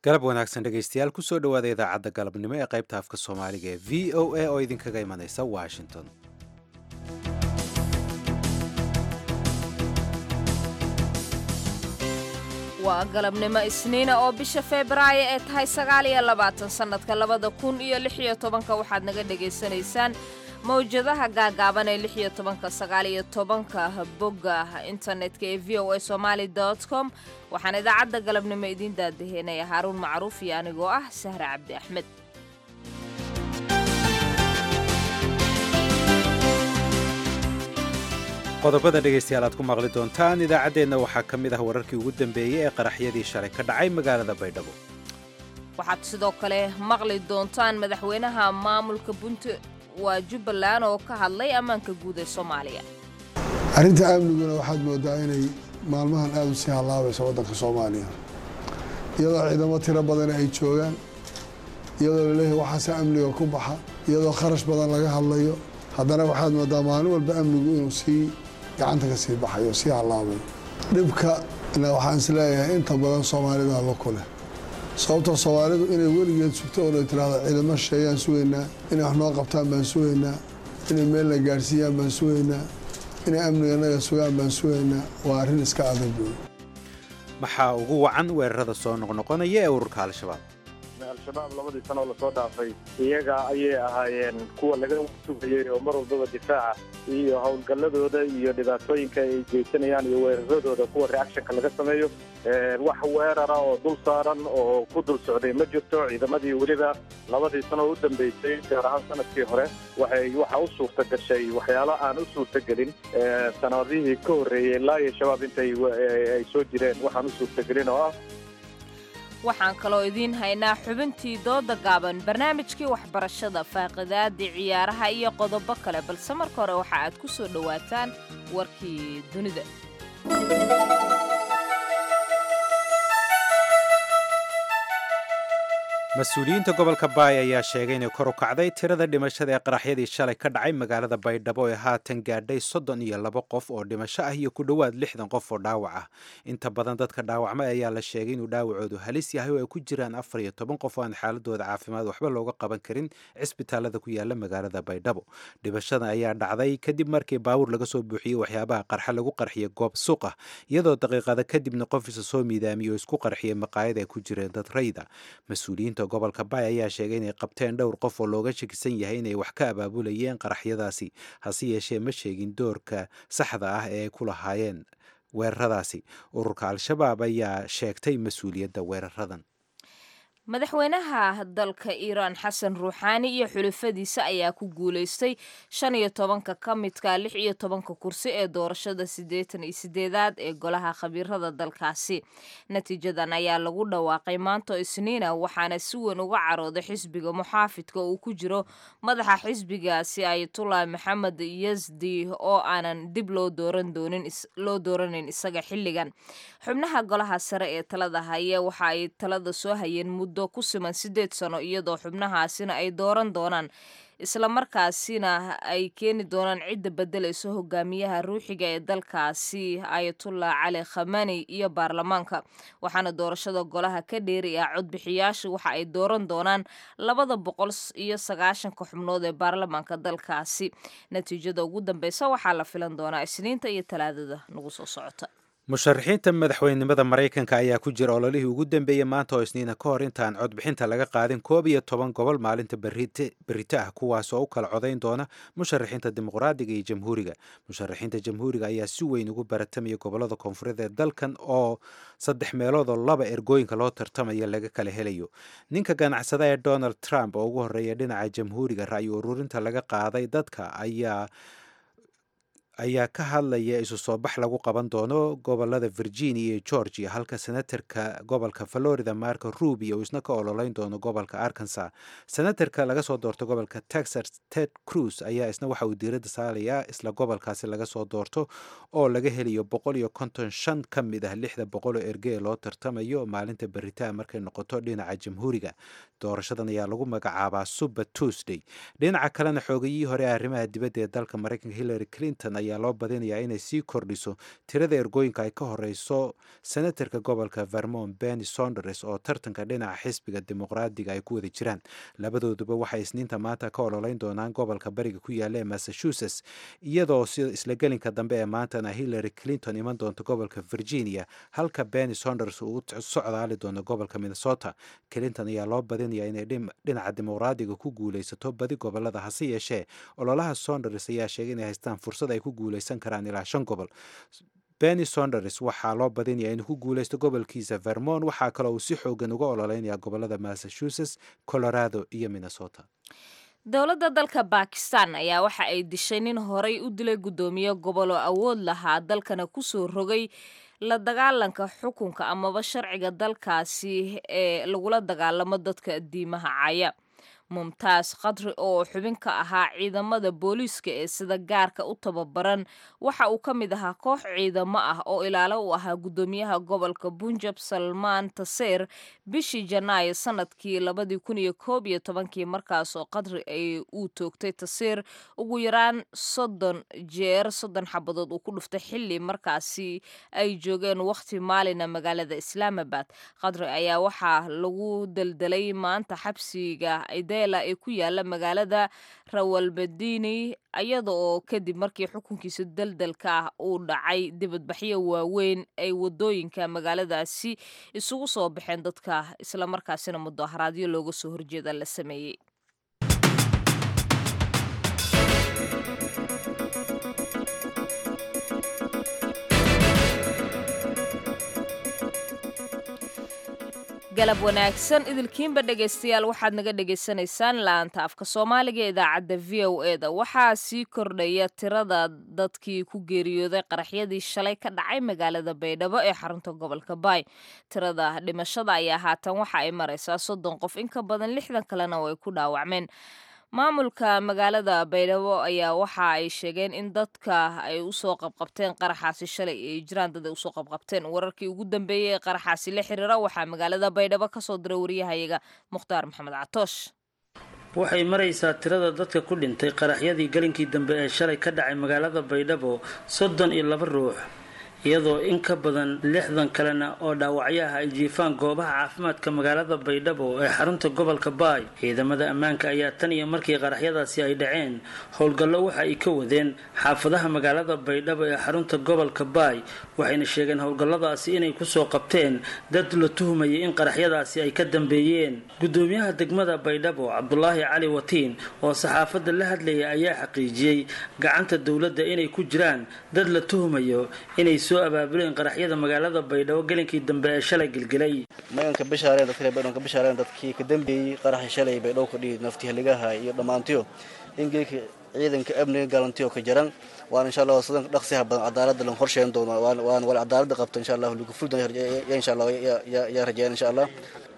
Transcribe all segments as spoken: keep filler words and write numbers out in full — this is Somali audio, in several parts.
galab wanaagsan dhegaystayaal kusoo dhowaada idaacadda galabnimo ee qaybta afka soomaaliga ee v o a oo idinkaga imanaysa washington. waa galabnimo isniina oo bisha febraayo ee tahay sagaal iyo labaatan sannadka labada kun iyo lix iyo tobanka waxaad naga dhegaysanaysaan mawjadaha gaagaaban ee lix iyo tobanka sagaal iyo tobanka bogga internetka ee v o a somali dot com waxaan idaacadda galabnimo idiin daadaheynaya haaruun macruuf iyo anigoo ah sahre cabdi axmed. qodobada dhegaystayaal aad ku maqli doontaan idaacaddeenna waxaa ka mid ah wararkii ugu dambeeyey ee qaraxyadii shalay ka dhacay magaalada baydhabo. waxaad sidoo kale maqli doontaan madaxweynaha maamulka bunti waa jubbaland oo ka hadlay ammaanka guud ee soomaaliya. arrinta amniguna waxaad moodaa inay maalmahan aad u sii hallaabayso waddanka soomaaliya iyadoo ciidamo tiro badan ay joogaan, iyadoo laleeyahay waxaase amniga ku baxa, iyadoo kharash badan laga hadlayo, haddana waxaad moodaa maalin walba amnigu inuu sii gacanta ka sii baxayo, sii hallaabayo. dhibkana waxaan is leeyahay inta badan soomaalida lo ku leh, sababtoo soomaalidu inay weligeed sugto oo tiraahdo ciidamo shisheeyaan sugaynaa, inay wax noo qabtaan baan sugaynaa, inay meel la gaadhsiiyaan baan sugaynaa, inay amniga naga sugaan baan sugaynaa, waa arrin iska adag wey. maxaa ugu wacan weerarada soo noqnoqonaya ee ururka al-shabaab? al-shabaab labadii sano lasoo dhaafay iyaga ayay ahaayeen kuwa laga sugayey oo mar walbaba difaaca iyo howlgalladooda iyo dhibaatooyinka ay geysanayaan iyo weeraradooda kuwa reactionka laga sameeyo. wax weerara oo dul saaran oo ku dul socday ma jirto. ciidamadii weliba labadii sano u dambeysay gaar ahaan sanadkii hore waxay waxa u suurta gashay waxyaalo aan u suurta gelin sanadihii ka horreeyey ilaa iyo shabaab intay ay soo jireen waxaan u suurta gelin oo ah. waxaan kaloo idiin haynaa xubintii dooda gaaban, barnaamijkii waxbarashada, faaqidaadii ciyaaraha iyo qodobo kale, balse marka hore waxa aad ku soo dhowaataan warkii dunida. mas-uuliyiinta gobolka baay ayaa sheegay inay kor u kacday tirada dhimashada ee qaraxyadii shalay ka dhacay magaalada baydhabo ee haatan gaadhay soddon iyo labo qof oo dhimasho ah iyo ku dhowaad lixdan qof oo dhaawac ah. inta badan dadka dhaawacmay ayaa la sheegay inuu dhaawacoodu halis yahay oo ay ku jiraan afar iyo toban qof oo aan xaaladooda caafimaad waxba looga qaban karin cisbitaalada ku yaala magaalada baydhabo. dhimashada ayaa dhacday kadib markii baabuur laga soo buuxiyey waxyaabaha qarxa lagu qarxiyey goob suuq ah, iyadoo daqiiqada kadibna qof isa soo miidaamiyey oo isku qarxiyey maqaayad ay ku jireen dad rayda. mas-uuliyiinta gobolka baay ayaa sheegay inay qabteen dhowr qof oo looga shakisan yahay inay wax ka abaabulayeen qaraxyadaasi, hase yeeshee ma sheegin doorka saxda ah ee ay ku lahaayeen weeraradaasi. ururka al-shabaab ayaa sheegtay mas-uuliyadda weeraradan. madaxweynaha dalka iiraan xasan ruuxaani iyo xulafadiisa ayaa ku guulaystay shan iyo tobanka ka midka lix iyo tobanka kursi ee doorashada siddeetan iyo sideedaad ee golaha khabiirada dalkaasi. natiijadan ayaa lagu dhawaaqay maanta isniina waxaana si weyn uga carooday xisbiga muxaafidka uu ku jiro madaxa xisbigaasi ayatullah maxamed yazdi oo aanan dib loo dooran doonin loo dooranin isaga xilligan. xubnaha golaha sare ee talada haya waxa ay talada soo hayeen muddo ku siman sideed sano, iyadoo xubnahaasina ay dooran doonaan islamarkaasina ay keeni doonaan cidda bedelayso hogaamiyaha ruuxiga ee dalkaasi ayatullah cali khamani iyo baarlamaanka. waxaana doorashada golaha ka dheeri ah codbixiyaashu waxa ay dooran doonaan labada boqol iyo sagaashanka xubnood ee baarlamaanka dalkaasi. natiijada ugu dambeysa waxaa la filan doonaa isniinta iyo talaadada nagu soo socota. musharaxiinta madaxweynenimada maraykanka ayaa ku jira ololihii ugu dambeeyey maanta oo isniina ka hor intaan codbixinta laga qaadin koob iyo toban gobol maalinta berito ah, kuwaas oo u kala codayn doona musharaxiinta dimuqraadiga iyo jamhuuriga. musharaxiinta jamhuuriga ayaa si weyn ugu baratamaya gobolada koonfureed ee dalkan oo saddex meelood oo laba ergooyinka loo tartamaya laga kala helayo. ninka ganacsada ee donald trump oo ugu horreeya dhinaca jamhuuriga ra'yi ururinta laga qaaday dadka ayaa ayaa ka hadlaya isu soo bax lagu qaban doono gobolada virginia iyo georgia, halka senatarka gobolka florida marco rubio uu isna ka ololeyn doono gobolka arkansas. senatarka laga soo doorto gobolka texas ted cruz ayaa isna waxa uu diiradda saarayaa isla gobolkaasi laga soo doorto oo laga helayo boqol iyo konton shan ka mid ah lixda boqol oo erge ee loo tartamayo maalinta beritaa markay noqoto dhinaca jamhuuriga. doorashadan ayaa lagu magacaabaa super tuesday. dhinaca kalena xoogayihii hore arrimaha dibadda ee dalka maraykanka hillary clinton ayaa loo badinayaa inay sii kordhiso tirada ergooyinka ay ka horeyso senatarka gobolka vermont Bernie Sanders oo tartanka dhinaca xisbiga dimuqraadiga ay ku wada jiraan. labadooduba waxay isniinta maanta ka ololeyn doonaan gobolka bariga ku yaala ee Massachusetts, iyadoo sida isla gelinka dambe ee maantana Hillary Clinton iman doonto gobolka Virginia, halka Bernie Sanders uu socdaali doono gobolka Minnesota. Clinton ayaa loo badinayaa inay dhinaca dimuqraadiga ku guuleysato badi gobolada, hase yeeshee ololaha Sanders ayaa sheegay inay haystaan fursad ay ku guuleysan karaan ilaa shan gobol. Bernie Sanders waxaa loo badinayaa inuu ku guuleysto gobolkiisa Vermont, waxaa kaloo uu si xoogan uga ololeynayaa gobolada Massachusetts, Colorado iyo Minnesota. dowladda dalka Bakistan ayaa waxa ay dishay nin horay u dilay gudoomiye gobol oo awood lahaa dalkana ku soo rogay la dagaalanka xukunka amaba sharciga dalkaasi ee lagula dagaalamo dadka diimaha caya. Mumtaaz Qadri oo xubin ka ahaa ciidamada booliiska ee sida gaarka u tababaran waxa uu ka mid ahaa koox ciidamo ah oo ilaalo u ahaa gudoomiyaha gobolka Punjab Salmaan Taseer bishii Janaayo sanadkii labadii kun iyo koob iyo tobankii, markaas oo Qadri ay uu toogtay Taseer ugu yaraan soddon jeer soddon xabadood uu ku dhuftay xilli markaasi ay joogeen waqti maalina magaalada Islamabad. Qadri ayaa waxaa lagu daldalay maanta xabsiga ee ku yaala magaalada Rawalpindi iyada oo kadib markii xukunkiisa daldalka ah uu dhacay dibadbaxyo waaweyn ay wadooyinka magaaladaasi isugu soo baxeen dadka isla markaasina mudaharaadyo looga soo horjeeda la sameeyay. galab wanaagsan idilkiinba dhegaystayaal, waxaad naga dhegaysanaysaan laanta afka Soomaaliga ee idaacadda V O A da. waxaa sii kordhaya tirada dadkii ku geeriyooday qaraxyadii shalay ka dhacay magaalada Baydhabo ee xarunta gobolka Bay. tirada dhimashada ayaa haatan waxa ay maraysaa soddon qof, in ka badan lixdan kalena way ku dhaawacmeen. maamulka magaalada Baydhabo ayaa waxa ay sheegeen in dadka ay u soo qabqabteen qaraxaasi shalay ay jiraan dad ay u soo qabqabteen. wararkii ugu dambeeyay ee qaraxaasi la xiriira waxaa magaalada Baydhabo ka soo diray wariyahayaga Mukhtaar Maxamed Catoosh. waxay maraysaa tirada dadka ku dhintay qaraxyadii galinkii dambe ee shalay ka dhacay magaalada Baydhabo soddon iyo laba ruux, iyadoo in ka badan lixdan kalena oo dhaawacyaha ay jiifaan goobaha caafimaadka magaalada Baydhabo ee xarunta gobolka Bay. ciidamada ammaanka ayaa tan iyo markii qaraxyadaasi ay dhaceen howlgallo waxa ay ka wadeen xaafadaha magaalada Baydhabo ee xarunta gobolka Bay, waxayna sheegeen howlgalladaasi inay ku soo qabteen dad la tuhmayay in qaraxyadaasi ay ka dambeeyeen. gudoomiyaha degmada Baydhabo Cabdullaahi Cali Watiin oo saxaafadda la hadlayay ayaa xaqiijiyay gacanta dawladda inay ku jiraan dad la tuhmayo inay soo abaabuleen qaraxyada magaalada Baydhabo galinkii dambe ee shalay gilgilay. maanka bishaareen dadkii Baydhabo ka bishaareen dadkii ka dambeeyay qaraxii shalay Baydhabo ka dhigay naftii haligaha iyo dhamaantiyo ingeeka ciidanka amniga galantiyo ka jaran waan insha Allah wasadan dhaqsiha badan cadaalad lan qorsheyn doono waan waan wal cadaalad qabto insha Allah lagu fuldan ya insha Allah ya ya rajeen insha Allah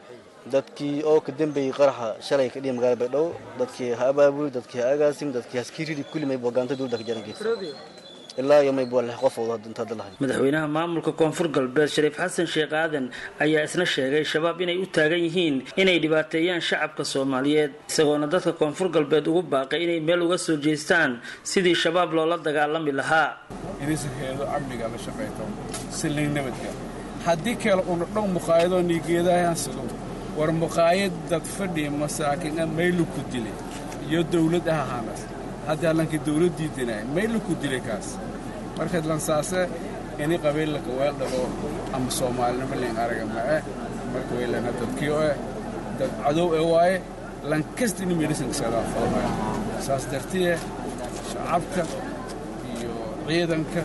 dadkii oo ka dambeeyay qaraxa shalay ka dhigay magaalada Baydhabo dadkii ha abaabul dadkii agaasim dadkii askari kulli may booganta dawladda ka jaran ilaa yomay buu la qofooda inta dalahay. madaxweynaha maamulka koonfur galbeed Shariif Xasan Sheekh Aadan ayaa isna sheegay shabaab inay u taagan yihiin inay dhibaateeyaan shacabka Soomaaliyeed, isagoona dadka koonfur galbeed ugu baaqay inay meel uga soo jeestaan sidii shabaab loola dagaalami lahaa. inisaheedo amniga la shaqeeyo silin nabadka haddii kale uu dhow muqaayado nigeedaayaan sidoo war muqaayad dad fadhi masaakin meel ku dilay iyo dawlad ahaana hadda lanka dawladii dinay meel ku dilay kaas marka lan saase inay qabeel la kawal dhago ama Soomaalnimo leen araga ma ah marka way lana dadkii oo dad cadow ee waaye lan kasta in meelisan sada fadhiya saas dartiye shacabka iyo ciidanka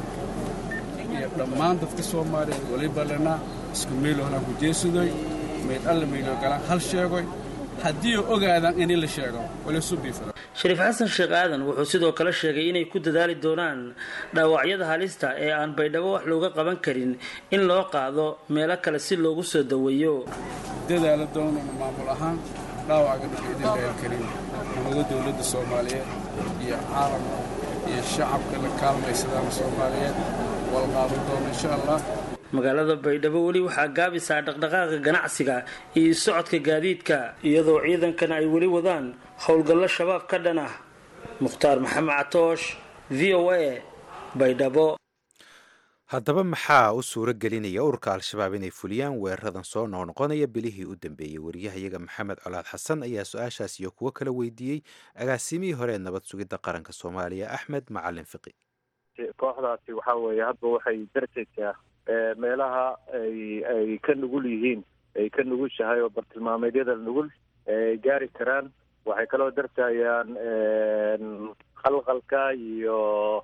iyo dhammaan dadka Soomaaliyeed waliba lana isku meel oo ku jeesaday meel alla meel kala hal sheegay haddii ogaadan in la sheego wala subiifada. Shariif Xasan Sheekh Aadan wuxuu sidoo kale sheegay inay ku dadaali doonaan dhaawacyada halista ee aan Baydhabo wax looga qaban karin in loo qaado meelo kale si loogu soo daweeyo. dadaalo doonana maamul ahaan dhaawaca dhaqaale karin nabadda dawladda Soomaaliyeed iyo caalamka iyo shacabka la kaalmaysan Soomaaliyeed wal qaado doon insha Allah. magaalada Baydhabo wali waxaa gaabisa dhaqdhaqaaqa ganacsiga iyo socodka gaadiidka, iyadoo ciidankana ay wali wadaan howlgallo shabaab ka dhan ah. Mukhtaar Maxamed Catoosh, V O A, baydhabo. haddaba maxaa u suuro gelinaya ururka al-shabaab inay fuliyaan weeraradan soo noqnoqonaya bilihii u dambeeyey? wariyahayaga maxamed colaad xasan ayaa su-aashaas iyo kuwo kala weydiiyey agaasimihii hore ee nabad sugidda qaranka soomaaliya axmed macalin fiqi. kooxdaasi waxaa weeye hadba waxay dartaysaa meelaha ay ay ka nugul yihiin ay ka nugushahay oo bartilmaameedyada nugul ay gaari karaan. waxay kaloo dartayaan qalqalka iyo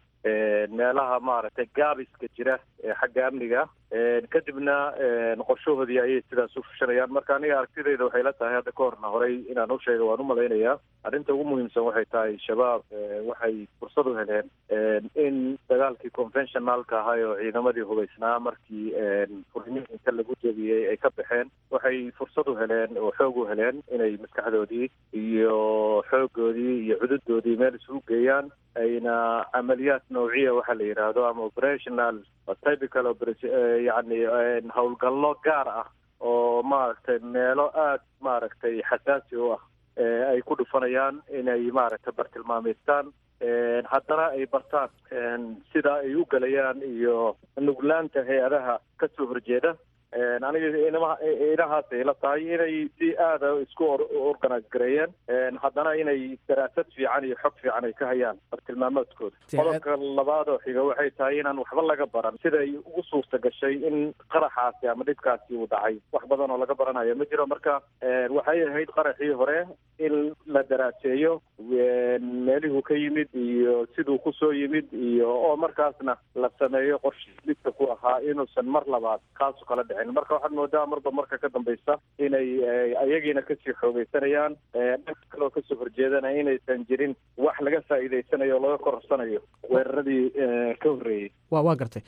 meelaha maaragtay gaabiska jira ee xagga amniga kadibna qorshahoodii ayay sidaas u fushanayaan. marka aniga aragtidayda waxay la tahay hadda ka horna horey inaan u sheega waan u malaynayaa arrinta ugu muhiimsan waxay tahay shabaab waxay fursad u heleen in dagaalkii conventionalka ahay oo ciidamadii hubaysnaa markii furniinka lagu jebiyey ay ka baxeen waxay fursad u heleen oo xoog u heleen inay maskaxdoodii iyo xoogoodii iyo cududoodii meel isugu geeyaan ayna camaliyaad nawciya waxa la yidhaahdo ama operational typical yani howlgallo gaar ah oo maaragtay meelo aada maaragtay xasaasi u ah ay ku dhufanayaan inay maaragtay bartilmaameystaan haddana ay bartaan sida ay u gelayaan iyo nuglaanta hay-adaha kasoo horjeeda. aniga inahaasay la tahay inay si aada isku organise gareeyeen haddana inay daraasad fiican iyo xog fiican ay ka hayaan bartilmaameedkooda. qodobka labaad oo xiga waxay tahay inaan waxba laga baran siday ugu suurta gashay in qaraxaasi ama dhibkaasi uu dhacay. wax badan oo laga baranayo ma jiro. marka waxay ahayd qaraxii hore in la daraaseeyo meelihuu ka yimid iyo siduu kusoo yimid iyo oo markaasna la sameeyo qorshe midka ku ahaa inuusan mar labaad kaasu kala dhicin. marka waxaad moodaa marba marka ka dambaysa inay ayagiina kasii xoogeysanayaan dhanka kaloo kasoo horjeedana inaysan jirin wax laga faa'iideysanayo o laga kororsanayo weeraradii ka horreeyey. wa waa gartay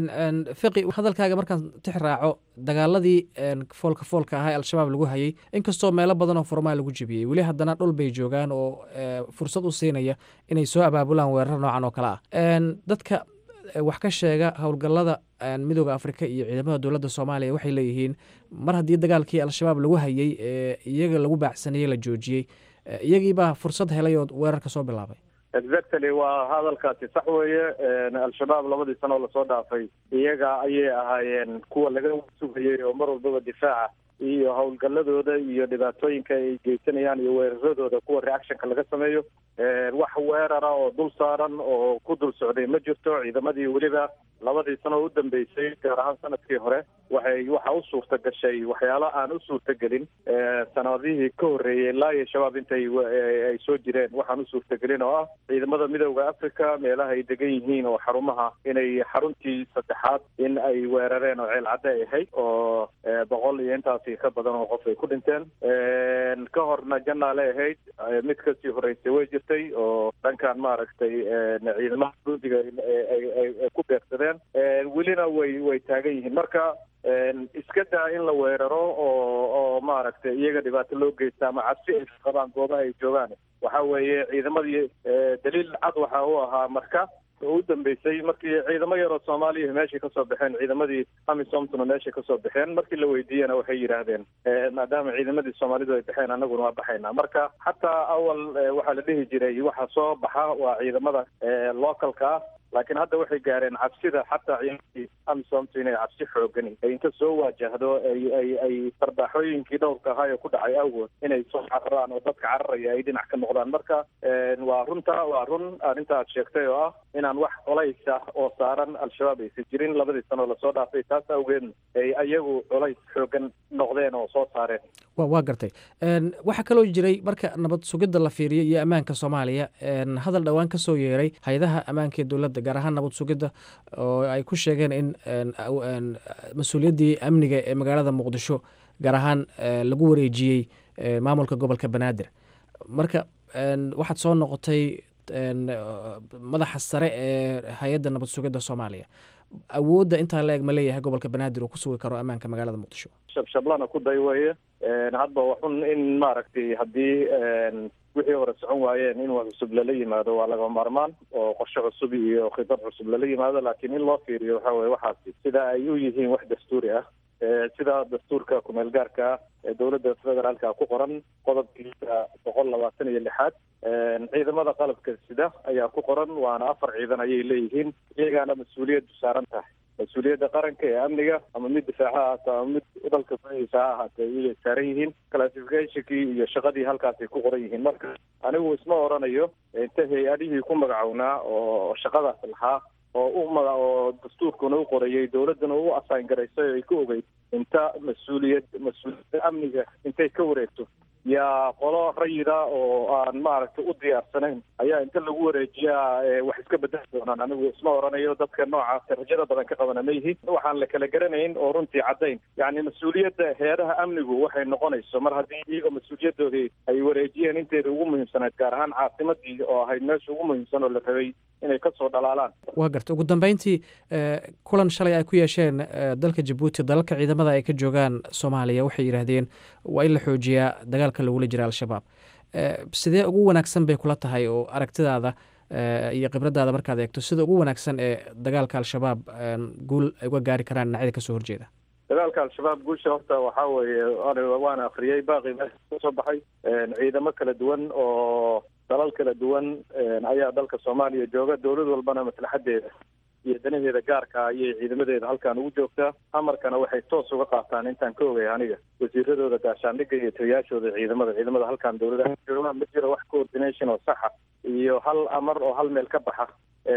fiqi hadalkaaga markaan tix raaco dagaaladii foolka foolka ahaa ee al-shabaab lagu hayay inkastoo meelo badan oo furmaa lagu jebiyey weli haddana dhul bay joogaan oo fursad u siinaya inay soo abaabulaan weerar noocan oo kale ah. dadka wax ka sheega howlgallada midooda afrika iyo ciidamada dowladda soomaaliya waxay leeyihiin mar haddii dagaalkii al-shabaab lagu hayay ee iyaga lagu baacsanayey la joojiyey iyagiibaa fursad helay oo weerarka soo bilaabay. exactly waa hadalkaasi sax weeye. al-shabaab labadii sano oo lasoo dhaafay iyaga ayay ahaayeen kuwa laga sugayey oo mar walbaba difaaca iyo howlgalladooda iyo dhibaatooyinka ay geysanayaan iyo weeraradooda kuwa reactionka laga sameeyo. wax weerara oo dul saaran oo ku dul socday ma jirto. ciidamadii weliba labadii sano u dambeysay gaar ahaan sanadkii hore waxay waxa u suurta gashay waxyaalo aan u suurta gelin sanadihii ka horreeyey ilaa iyo shabaab intay ay soo jireen waxaan u suurta gelin oo ah ciidamada midooda africa meelaha ay degan yihiin oo xarumaha inay xaruntii saddexaad in ay weerareen oo ceel cadde ay ahayd oo boqol iyo intaasi ka badan oo qof ay ku dhinteen. ka horna janaale ahayd mid kasii horreysay way jirtay oo dhankan maaragtay ciidamada ruudiga ay ku beegsadeen welina way way taagan yihiin. marka iska daa in la weeraro oo oo maaragtay iyaga dhibaato loo geysta ama cabsi ay qabaan goobaha ay joogaan. waxa weeye ciidamadii daliil cad waxa uu ahaa marka oo u dambeysay markii ciidamo yaroo soomaaliya meeshay kasoo baxeen ciidamadii amisomtuna meeshay kasoo baxeen markii la weydiiyena waxay yidhaahdeen maadaama ciidamadii soomaalidu ay baxeen annaguna waa baxaynaa. marka xataa awal waxaa la dhihi jiray waxa soo baxa waa ciidamada localka ah laakiin hadda waxay gaareen cabsida xataa ciidamadii amisomtu inay cabsi xoogani ay inta soo waajahdo ay ay ay sarbaaxooyinkii dhowrka ahaa ee ku dhacay awgood inay soo cararaan oo dadka cararaya ay dhinac ka noqdaan. marka waa runta waa run arrinta aad sheegtay oo ah inaan wax colays ah oo saaran al-shabaab aysan jirin labadii sano lasoo dhaafay taas awgeed ay ayagu colays xoogan noqdeen oo soo saareen. wa waa gartay waxaa kaloo jiray marka nabad sugidda la fiiriyo iyo ammaanka soomaaliya hadal dhowaan ka soo yeeray hay-adaha ammaanka ee dowladda gaar ahaan nabad sugidda oo ay ku sheegeen in mas-uuliyaddii amniga ee magaalada muqdisho gaar ahaan lagu wareejiyey maamulka gobolka banaadir. marka waxaad soo noqotay madaxa sare ee hay-adda nabad sugidda soomaaliya. awoodda intaa la eg ma leeyahay gobolka banaadir uu ku sugi karo ammaanka magaalada muqdisho? shabshablana ku day weeye. hadba waxun in maaragtay haddii wixii hore socon waayeen in wax cusub lala yimaado waa laga maarmaan oo qorshe cusub iyo khibrad cusub lala yimaado. laakiin in loo fiiriyo waxa weye waxaasi sida ay u yihiin wax dastuuri ah sida dastuurka kumeel gaarka ee dowladda federaalka ku qoran qodobkiisa boqol labaatan iyo lixaad ciidamada qalabka sida ayaa ku qoran waana afar ciidan ayay leeyihiin iyagaana mas-uuliyaddu saaran tahay mas-uuliyadda qaranka ee amniga ama mid difaaca ha ahaato ama mid dalka gudihiisa ha ahaatee iyay saaran yihiin classificationkii iyo shaqadii halkaasay ku qoran yihiin marka anigu isma oranayo inta hay-adihii ku magacownaa oo shaqadaas lahaa oo u maga oo dastuurkuna u qorayay dowladdana u assign garaysay ay ka ogeyd inta mas-uuliyad mas-uuliyadda amniga intay ka wareegto yaa qolo rayida oo aan maaragtay u diyaarsanayn ayaa inta lagu wareejiyaa wax iska bedeli doonaan anigu isma oranayo dadka noocaas rajada badan ka qabana ma yihiin waxaan la kala garanayn oo runtii caddayn yacni mas-uuliyadda hay-adaha amnigu waxay noqonayso mar haddii iyaga mas-uuliyadoodii ay wareejiyeen inteeda ugu muhiimsanayd gaar ahaan caasimadii oo ahayd meesha ugu muhiimsan oo la rabay inay ka soo dhalaalaan waa garta ugu dambeyntii kulan shalay ay ku yeesheen dalka jabuuti dalalka ciidamada ay ka joogaan soomaaliya waxay yidhaahdeen waa in la xoojiyaa dagaalka lagula jira al-shabaab sidee ugu wanaagsan bay kula tahay oo aragtidaada iyo khibradaada markaad eegto sida ugu wanaagsan ee dagaalka al-shabaab guul ay uga gaari karaan dhinacyada kasoo horjeeda dagaalka al-shabaab guusha horta waxaa weeye waana akhriyey baaqi meesha kasoo baxay ciidamo kala duwan oo dalal kala duwan ayaa dalka soomaaliya jooga dowlad walbana maslaxadeeda iyo danaheeda gaarka ayay ciidamadeeda halkaan ugu joogtaa amarkana waxay toos uga qaataan intaan ka ogay aniga wasiiradooda gaashaandhigga iyo taliyaashooda ciidamada ciidamada halkaan dowladaha jooga ma jiro wax coordination oo saxa iyo hal amar oo hal meel ka baxa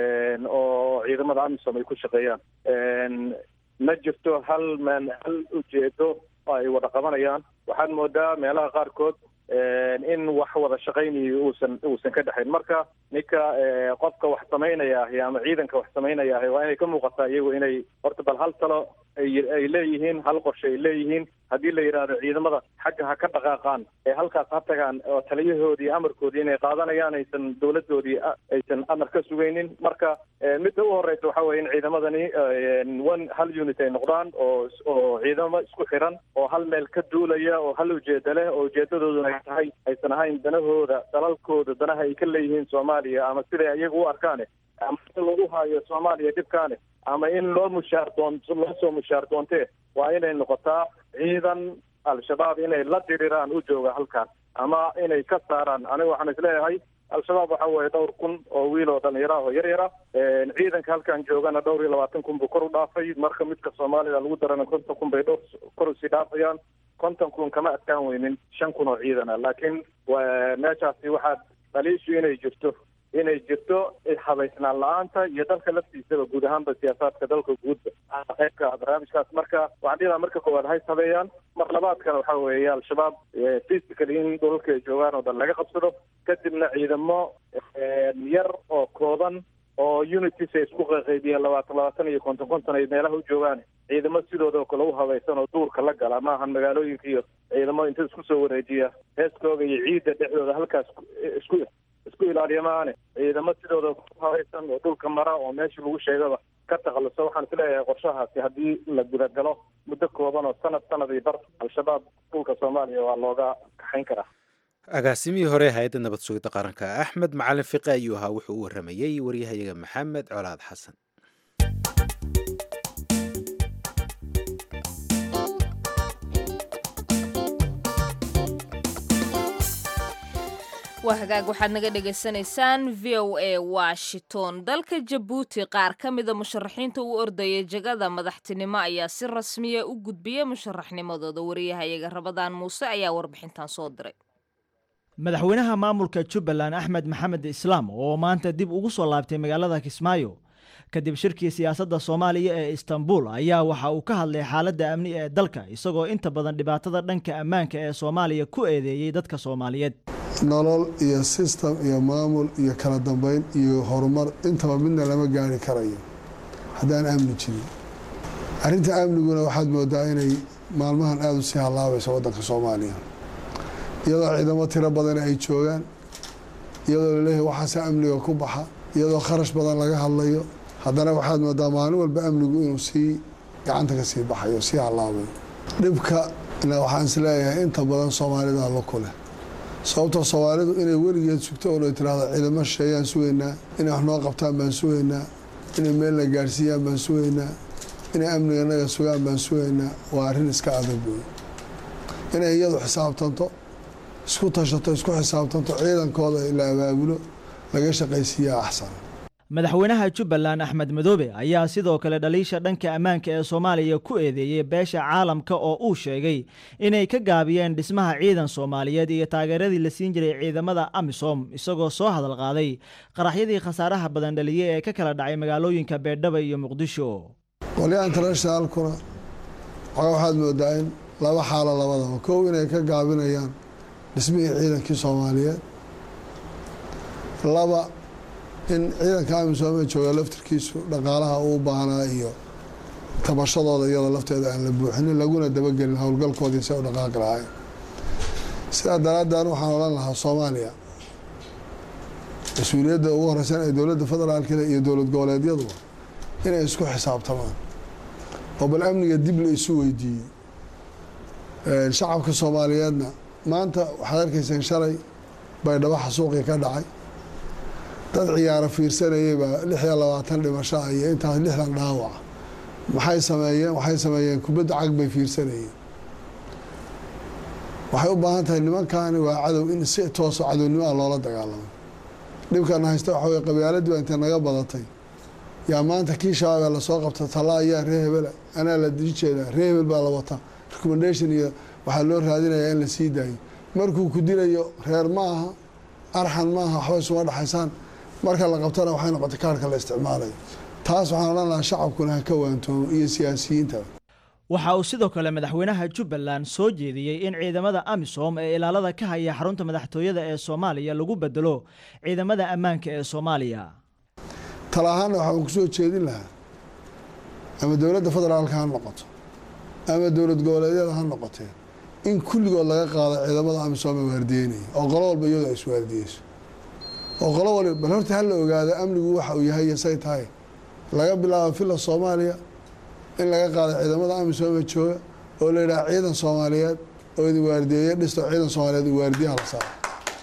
oo ciidamada amisom ay ku shaqeeyaan ma jirto hal meel hal ujeedo ay wada qabanayaan waxaad moodaa meelaha qaarkood in wax wada shaqaynayo uusan uusan ka dhexayn marka ninka qofka wax samaynaya ama ciidanka wax samaynaya waa inay ka muuqataa iyagu inay horta bal hal talo ay leeyihiin hal qorshe ay leeyihiin haddii la yidhaahdo ciidamada xagga ha ka dhaqaaqaan ee halkaas ha tagaan oo taliyahoodii amarkoodii inay qaadanayaan aysan dowladoodii aysan amar ka sugaynin marka midda u horeysa waxa weye in ciidamadani one hal unit ay noqdaan oo oo ciidamo isku xiran oo hal meel ka duulaya oo hal ujeeda leh oo ujeedadooduna ay tahay aysan ahayn danahooda dalalkooda danaha ay ka leeyihiin soomaaliya ama siday iyaga u arkaane ama in lagu haayo soomaaliya dhibkaane ama in loo mushaar doon loo soo mushaar doontee waa inay noqotaa ciidan al-shabaab inay la diriraan u jooga halkaan ama inay ka saaraan aniga waxaan isleeyahay al-shabaab waxa weeye dhowr kun oo wiil oo dhalinyara oo yar yara ciidanka halkaan joogana dhowr iyo labaatan kun buu kor u dhaafay marka midka soomaalida lagu darana konton kun bay dhowr kor usii dhaafayaan konton kun kama adkaan weynin shan kun oo ciidana laakiin meeshaasi waxaad dhaliishu inay jirto inay jirto habaysnaan la-aanta iyo dalka laftiisaba guud ahaanba siyaasaadka dalka guudba qaybka barnaamijkaas marka waxaan dhidaa marka koowaad hays habeeyaan mar labaadkana waxa weeye al-shabaab physically in dhulalka ay joogaan oo dhan laga qabsado kadibna ciidamo yar oo kooban oo unities ay isku qaqaybiyeen labaatan labaatan iyo konton konton ay meelaha u joogaan ciidamo sidooda kale u habaysan oo duurka la gala maahan magaalooyinka iyo ciidamo inta isku soo wareejiya heeskooga iyo ciidda dhexdooda halkaas isku isku ilaaliya maane ciidamo sidooda ku habaysan oo dhulka mara oo meesha lagu sheegaba ka takhaluso waxaan isleeyahay qorshahaasi haddii la gudagalo muddo kooban oo sanad sanadii bar al-shabaab dhulka soomaaliya waa looga kaxayn karaa agaasimihii hore hay-adda nabad sugidda qaranka axmed macalin fiqi ayuu ahaa wuxuu u waramayey waryahayaga maxamed colaad xasan waa hagaag waxaad naga dhagaysanaysaan v o a washington dalka jabuuti qaar ka mida musharaxiinta u ordaya jegada madaxtinimo ayaa si rasmiya u gudbiyey musharaxnimadooda wariyahayaga rabadaan muuse ayaa warbixintan soo diray madaxweynaha maamulka jubbaland axmed maxamed islaam oo maanta dib ugu soo laabtay magaalada kismaayo kadib shirkii siyaasadda soomaaliya ee istanbul ayaa waxa uu ka hadlay xaaladda amni ee dalka isagoo inta badan dhibaatada dhanka ammaanka ee soomaaliya ku eedeeyey dadka soomaaliyeed nolol iyo system iyo maamul iyo kala dambeyn iyo horumar intaba midna lama gaari karayo haddaan amni jirin arrinta amniguna waxaad moodaa inay maalmahan aada u sii hallaabayso waddanka soomaaliya iyadoo ciidamo tiro badan ay joogaan iyadoo laleeyahay waxaase amniga ku baxa iyadoo kharash badan laga hadlayo haddana waxaad moodaa maalin walba amnigu inuu sii gacanta ka sii baxayo sii hallaabayo dhibka waxaan isleeyahay inta badan soomaalida lo ku leh sababtoo soomaalidu inay weligeed sugto oo ay tiraahdo ciidamo shisheeyaan sugaynaa inay wax noo qabtaan baan sugaynaa inay meel la gaarsiiyaan baan sugaynaa inay amniga naga sugaan baan sugaynaa waa arrin iska adag wey inay iyadu xisaabtanto isku tashato isku xisaabtanto ciidankooda la abaabulo laga shaqaysiiyaa axsan madaxweynaha Jubbaland Axmed Madoobe ayaa sidoo kale dhaliisha dhanka ammaanka ee Soomaaliya ku eedeeyay beesha caalamka oo uu sheegay inay ka gaabiyeen dhismaha ciidan Soomaaliyeed iyo taageeradii la siin jiray ciidamada AMISOM isagoo soo hadal qaaday qaraxyadii khasaaraha badan dhaliyay ee ka kala dhacay magaalooyinka Beedhaba iyo Muqdisho. Qoliyaha internationalkuna waxaad moodaa in laba xaalad labadaba koow inay ka gaabinayaan dhismihii ciidankii Soomaaliyeed laba in ciidanka AMISOM ee jooga laftirkiisu dhaqaalaha uu baahnaa iyo tabashadooda iyada lafteeda aan la buuxinin laguna dabagelin howlgalkoodii si u dhaqaaqi lahayn sidaa daraaddeed waxaan odhan lahaa Soomaaliya mas-uuliyadda ugu horeysan ee dowladda federaalka iyo dowlad goboleedyaduba inay isku xisaabtamaan oo bal amniga dib la isu weydiiyey shacabka Soomaaliyeedna maanta waxaad arkaysaan shalay Baydhabo xasuuqii ka dhacay dad ciyaaro fiirsanayay baa lix iyo labaatan dhimasho iyo intaas lixdan dhaawac maxay sameeyeen waxay sameeyeen kubadda cag bay fiirsanayeen waxay u baahan tahay nimankaani waa cadow in si toos oo cadownimo ah loola dagaalamo dhibkan haysta waxa way qabyaaladii inta naga badatay yaa maanta kii shabaab la soo qabta tala ayaa reer hebel ana la dijeeda reer hebel baa la wata recommendation iyo waxa loo raadinayaa in la sii daayo markuu ku dilayo reer maaha arxan maaha waxba soo dhaxaysan marka la qabtana waxay noqotay kaarka la isticmaalayo taas waxaan odhan lahaa shacabkuna ka waantoomo iyo siyaasiyiinta waxa uu sidoo kale madaxweynaha Jubbaland soo jeediyay in ciidamada AMISOM ee ilaalada ka haya xarunta madaxtooyada ee Soomaaliya lagu bedelo ciidamada ammaanka ee Soomaaliya talahaan waxa uu soo jeedin lahaa ama dowladda federaalka ha noqoto ama dowlad goboleedyada ha noqotee in kulligood laga qaado ciidamada AMISOM ee waardiyeynaya oo qolo walba iyadu ay iswaardiyeyso oo qolo walba bal horta hal la ogaado amnigu waxa uu yahay say tahay laga bilaabo fila Soomaaliya in laga qaado ciidamada AMISOM ee jooga oo la yiraahdo ciidan Soomaaliyeed oo idin waardiyeeya dhisto ciidan Soomaaliyeed oo waardiyaha la saaro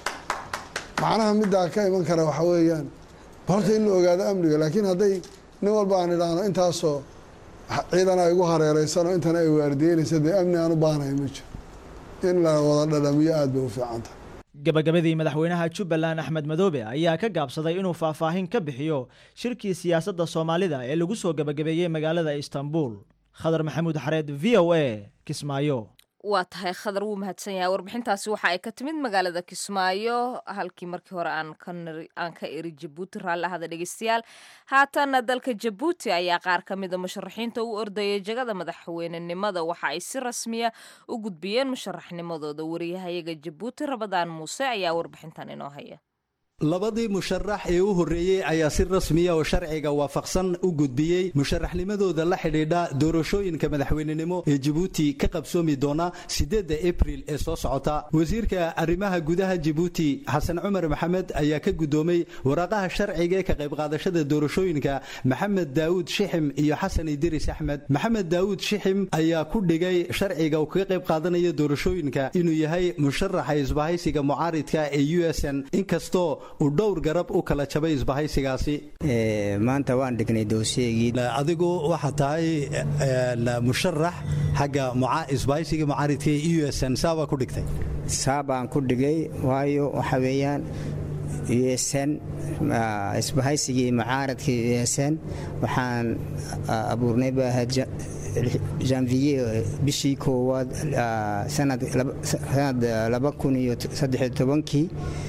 macnaha midda ka iman kara waxa weeyaan horta in la ogaado amniga laakiin hadday nin walba aan idhaahno intaasoo ciidan ay ugu hareereysan oo intana ay waardiyeynaysa dee amni aan u baahnahay ma jiro in la wada dhadhamiyo aad bay u fiican tahay gabagabadii madaxweynaha Jubbaland Axmed Madoobe ayaa ka gaabsaday inuu faahfaahin ka bixiyo shirkii siyaasadda Soomaalida ee lagu soo gabagabeeyay magaalada Istanbul Khadar Maxamuud Xareed V O A Kismaayo waa tahay Khadar wuu mahadsan yahay warbixintaasi waxa ay ka timid magaalada Kismaayo halkii markii hore aan ka aan ka eri Djibouti raallahada dhageystayaal haatan dalka Djibouti ayaa qaar ka mid ah musharaxiinta u ordayay jagada madaxweynenimada waxa ay si rasmi ah u gudbiyeen musharaxnimadooda wariyahayaga Djibouti Rabadaan Muuse ayaa warbixintan inoo haya labadii musharax ee u horeeyay ayaa si rasmi ah oo sharciga waafaqsan u gudbiyay musharaxnimadooda la xidhiidha doorashooyinka madaxweynenimo ee Djibouti ka qabsoomi doona sideedda April ee soo socota wasiirka arrimaha gudaha Djibouti Xasan Cumar Maxamed ayaa ka gudoomay waraqaha sharciga ee ka qayb qaadashada doorashooyinka Maxamed Daawud Shixim iyo Xasan Idris Axmed Maxamed Daawud Shixim ayaa ku dhigay sharciga uu ka qayb qaadanayo doorashooyinka inuu yahay musharaxa isbahaysiga mucaaridka ee U S N inkastoo uu dhowr garab u kala jabay isbahaysigaasi ee maanta waan dhignay doosiyagii adigu waxa tahay musharax xagga isbahaysiga mucaaridka ee U S N saaba ku dhigtay saabaan ku dhigay waayo waxa weeyaan U S N isbahaysigii mucaaradka U S N waxaan abuurnay baahaja janvier bishii koowaad sanad sanad laba kun iyo saddex iyo tobankii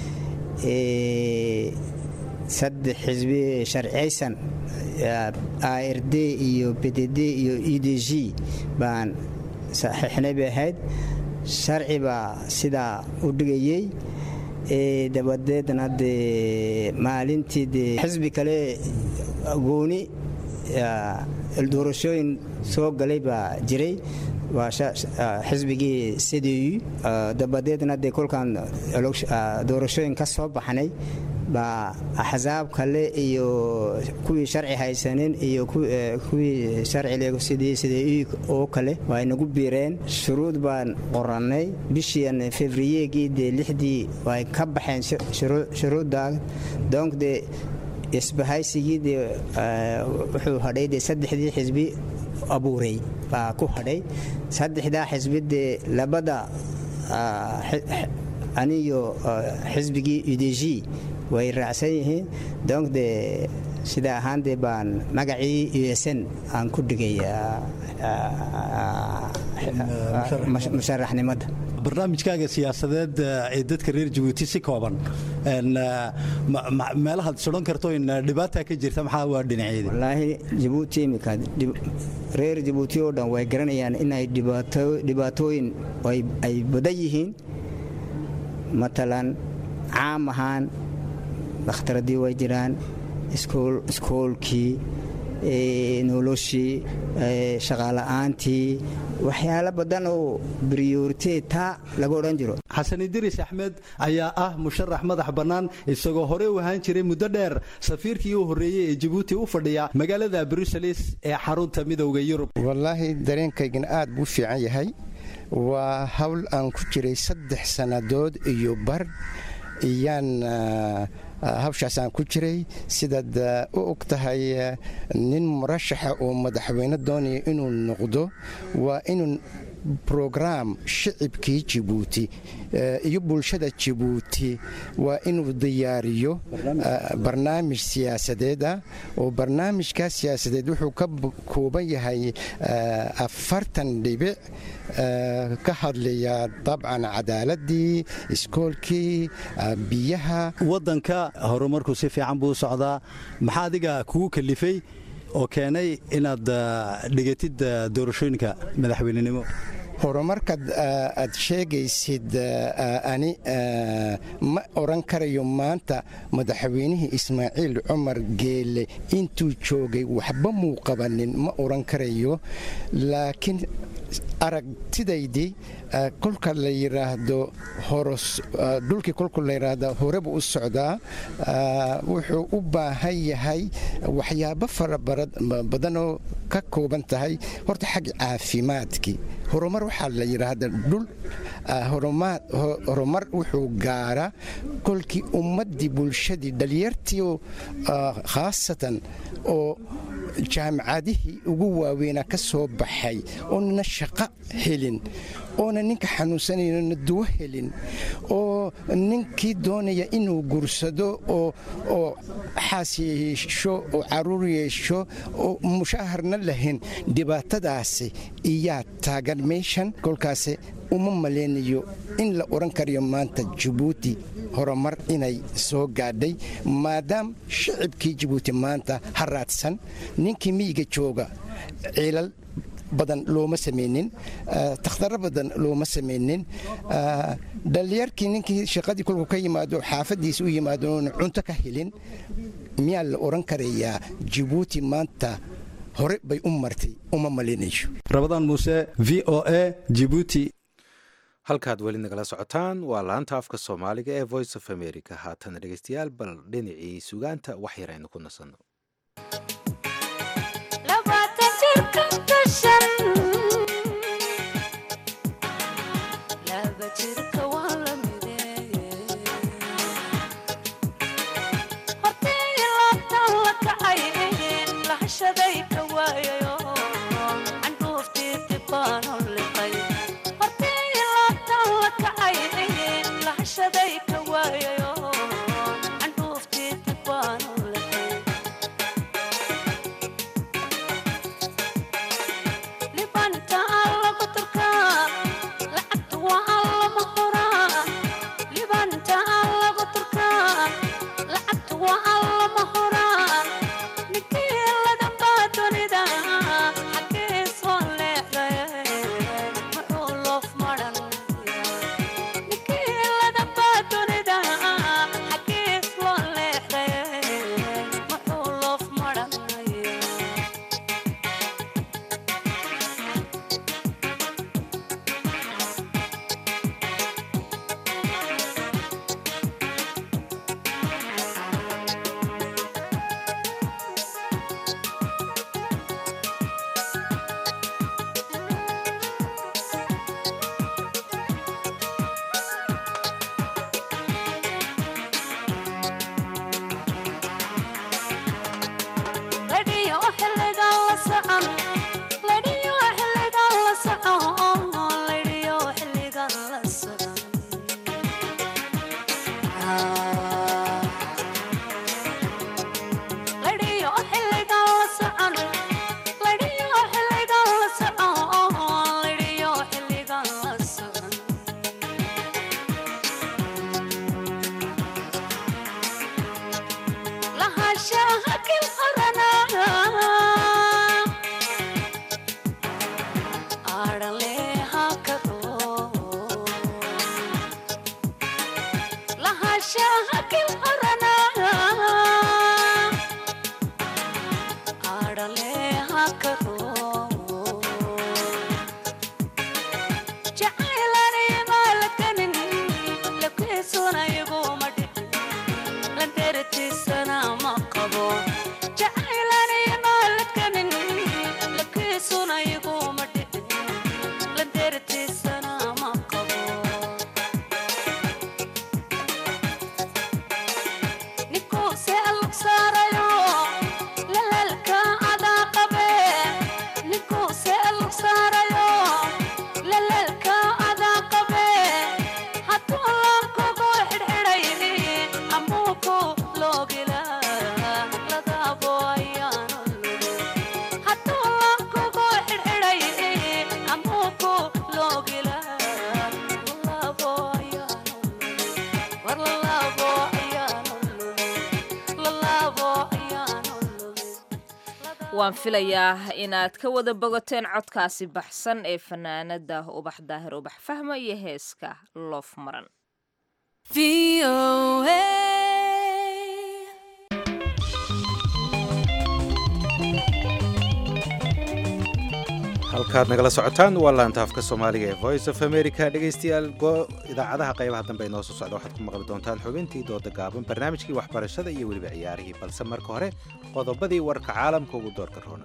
ee saddex xisbi sharciyeysan A R D iyo P D D iyo E D G baan saxiixnay bahayd sharci baa sidaa u dhigayay ee dabadeedna de maalintii xisbi kale gooni doorashooyin soo galay baa jiray waa xisbigii C D U dabadeedna de kolkan doorashooyin ka soo baxnay baa axsaab kale iyo kuwii sharci haysanin iyo kuwii sharci leego sidii C D U oo kale way nagu biireen shuruud baan qorannay bishii Febraayo de lixdii way ka baxeen shuruudda donc de isbahaysigii wuxuu hadhay saddexdii xisbi abuuray baa ku hadhay saddexdaa xisbidee labada aniyo xisbigii U D G way raacsan yihiin donc de sida ahaandee baan magacii U S N aan ku dhigay musharaxnimada barnaamijkaaga siyaasadeed ee dadka reer Jabuuti si kooban meelaha sodon karto in dhibaata ka jirta maxaa waa dhinaceeda wallaahi Jabuuti imika reer Jabuuti oo dhan way garanayaan inay dhibaato dhibaatooyin ay badan yihiin matalan caam ahaan dhakhtaradii way jiraan iskool iskoolkii noloshii shaqaala'aantii waxyaalo badan oo prioriteeta lagu odhan jiro xasan idris axmed ayaa ah musharax madax bannaan isagoo hore u ahaan jiray muddo dheer safiirkii u horreeyey ee Jabuuti u fadhiya magaalada Brussels ee xarunta midowga Yurub wallaahi dareenkaygan aad buu fiican yahay waa hawl aan ku jiray saddex sannadood iyo bar iyaan hawshaasaan ku jiray sidaad u og tahay nin murashaxa oo madaxweyne doonaya inuu noqdo waa inuu program shicibkii Jabuuti iyo bulshada Jabuuti waa inuu diyaariyo barnaamij siyaasadeed oo barnaamijkaas siyaasadeed wuxuu ka kooban yahay afartan dhibic ka hadlaya dabcan cadaaladii iskoolkii biyaha wadanka horumarku si fiican buu socdaa maxaa adiga kugu kalifay oo keenay inaad dhigatid doorashooyinka madaxweynenimo horumarkaad aad sheegaysid ani ma oran karayo maanta madaxweynihii Ismaaciil Cumar Geele intuu joogay waxba muu qabanin ma oran karayo laakiin aragtidaydii kolka la yiraahdo horos dhulkii kolka la yiraahdo horeba u socdaa wuxuu u baahan yahay waxyaabo fara badan oo ka kooban tahay horta xag caafimaadkii horumar waxaa la yiraahdaa dhul horumar wuxuu gaaraa kolkii ummadii bulshadii dhalinyartii khaasatan oo jaamacadihii ugu waaweynaa ka soo baxay oona shaqo helin oona ninka xanuunsanayna duwo helin oo ninkii doonaya inuu gursado oo xaas yeesho oo caruur yeesho oo mushaaharna lahayn dhibaatadaasi iyaa taagan meeshan kolkaasi uma maleynayo in la oran karayo maanta Jabuuti horumar inay soo gaadhay maadaam shicibkii Jabuuti maanta haraadsan ninkii miyiga jooga ciilal badan looma sameeynin takhtar badan looma sameeynin dhalinyarkii ninkii shaqadii kulku ka yimaado xaafadiisa u yimaado cunto ka helin miyaa la oran karayaa Jabuuti maanta hore bay u martay uma maleynayo Rabadaan Muuse V O A Jabuuti halkaad weli nagala socotaan waa laanta afka Soomaaliga ee Voice of America haatan dhageystayaal bal dhinacii sugaanta wax yar aynu ku nasanno waan filayaa inaad ka wada bogateen codkaasi baxsan ee fanaanada ubax daahir ubax fahma iyo heeska loof maran. halkaad nagala socotaan waa laanta afka soomaaliga ee voice of america. dhegaystayaal idaacadaha qaybaha dambe inoo soo socda waxaad ku maqli doontaan xubintii dooda gaaban, barnaamijkii waxbarashada iyo weliba ciyaarihii, balse marka hore qodobadii warka caalamka ugu doorka roona.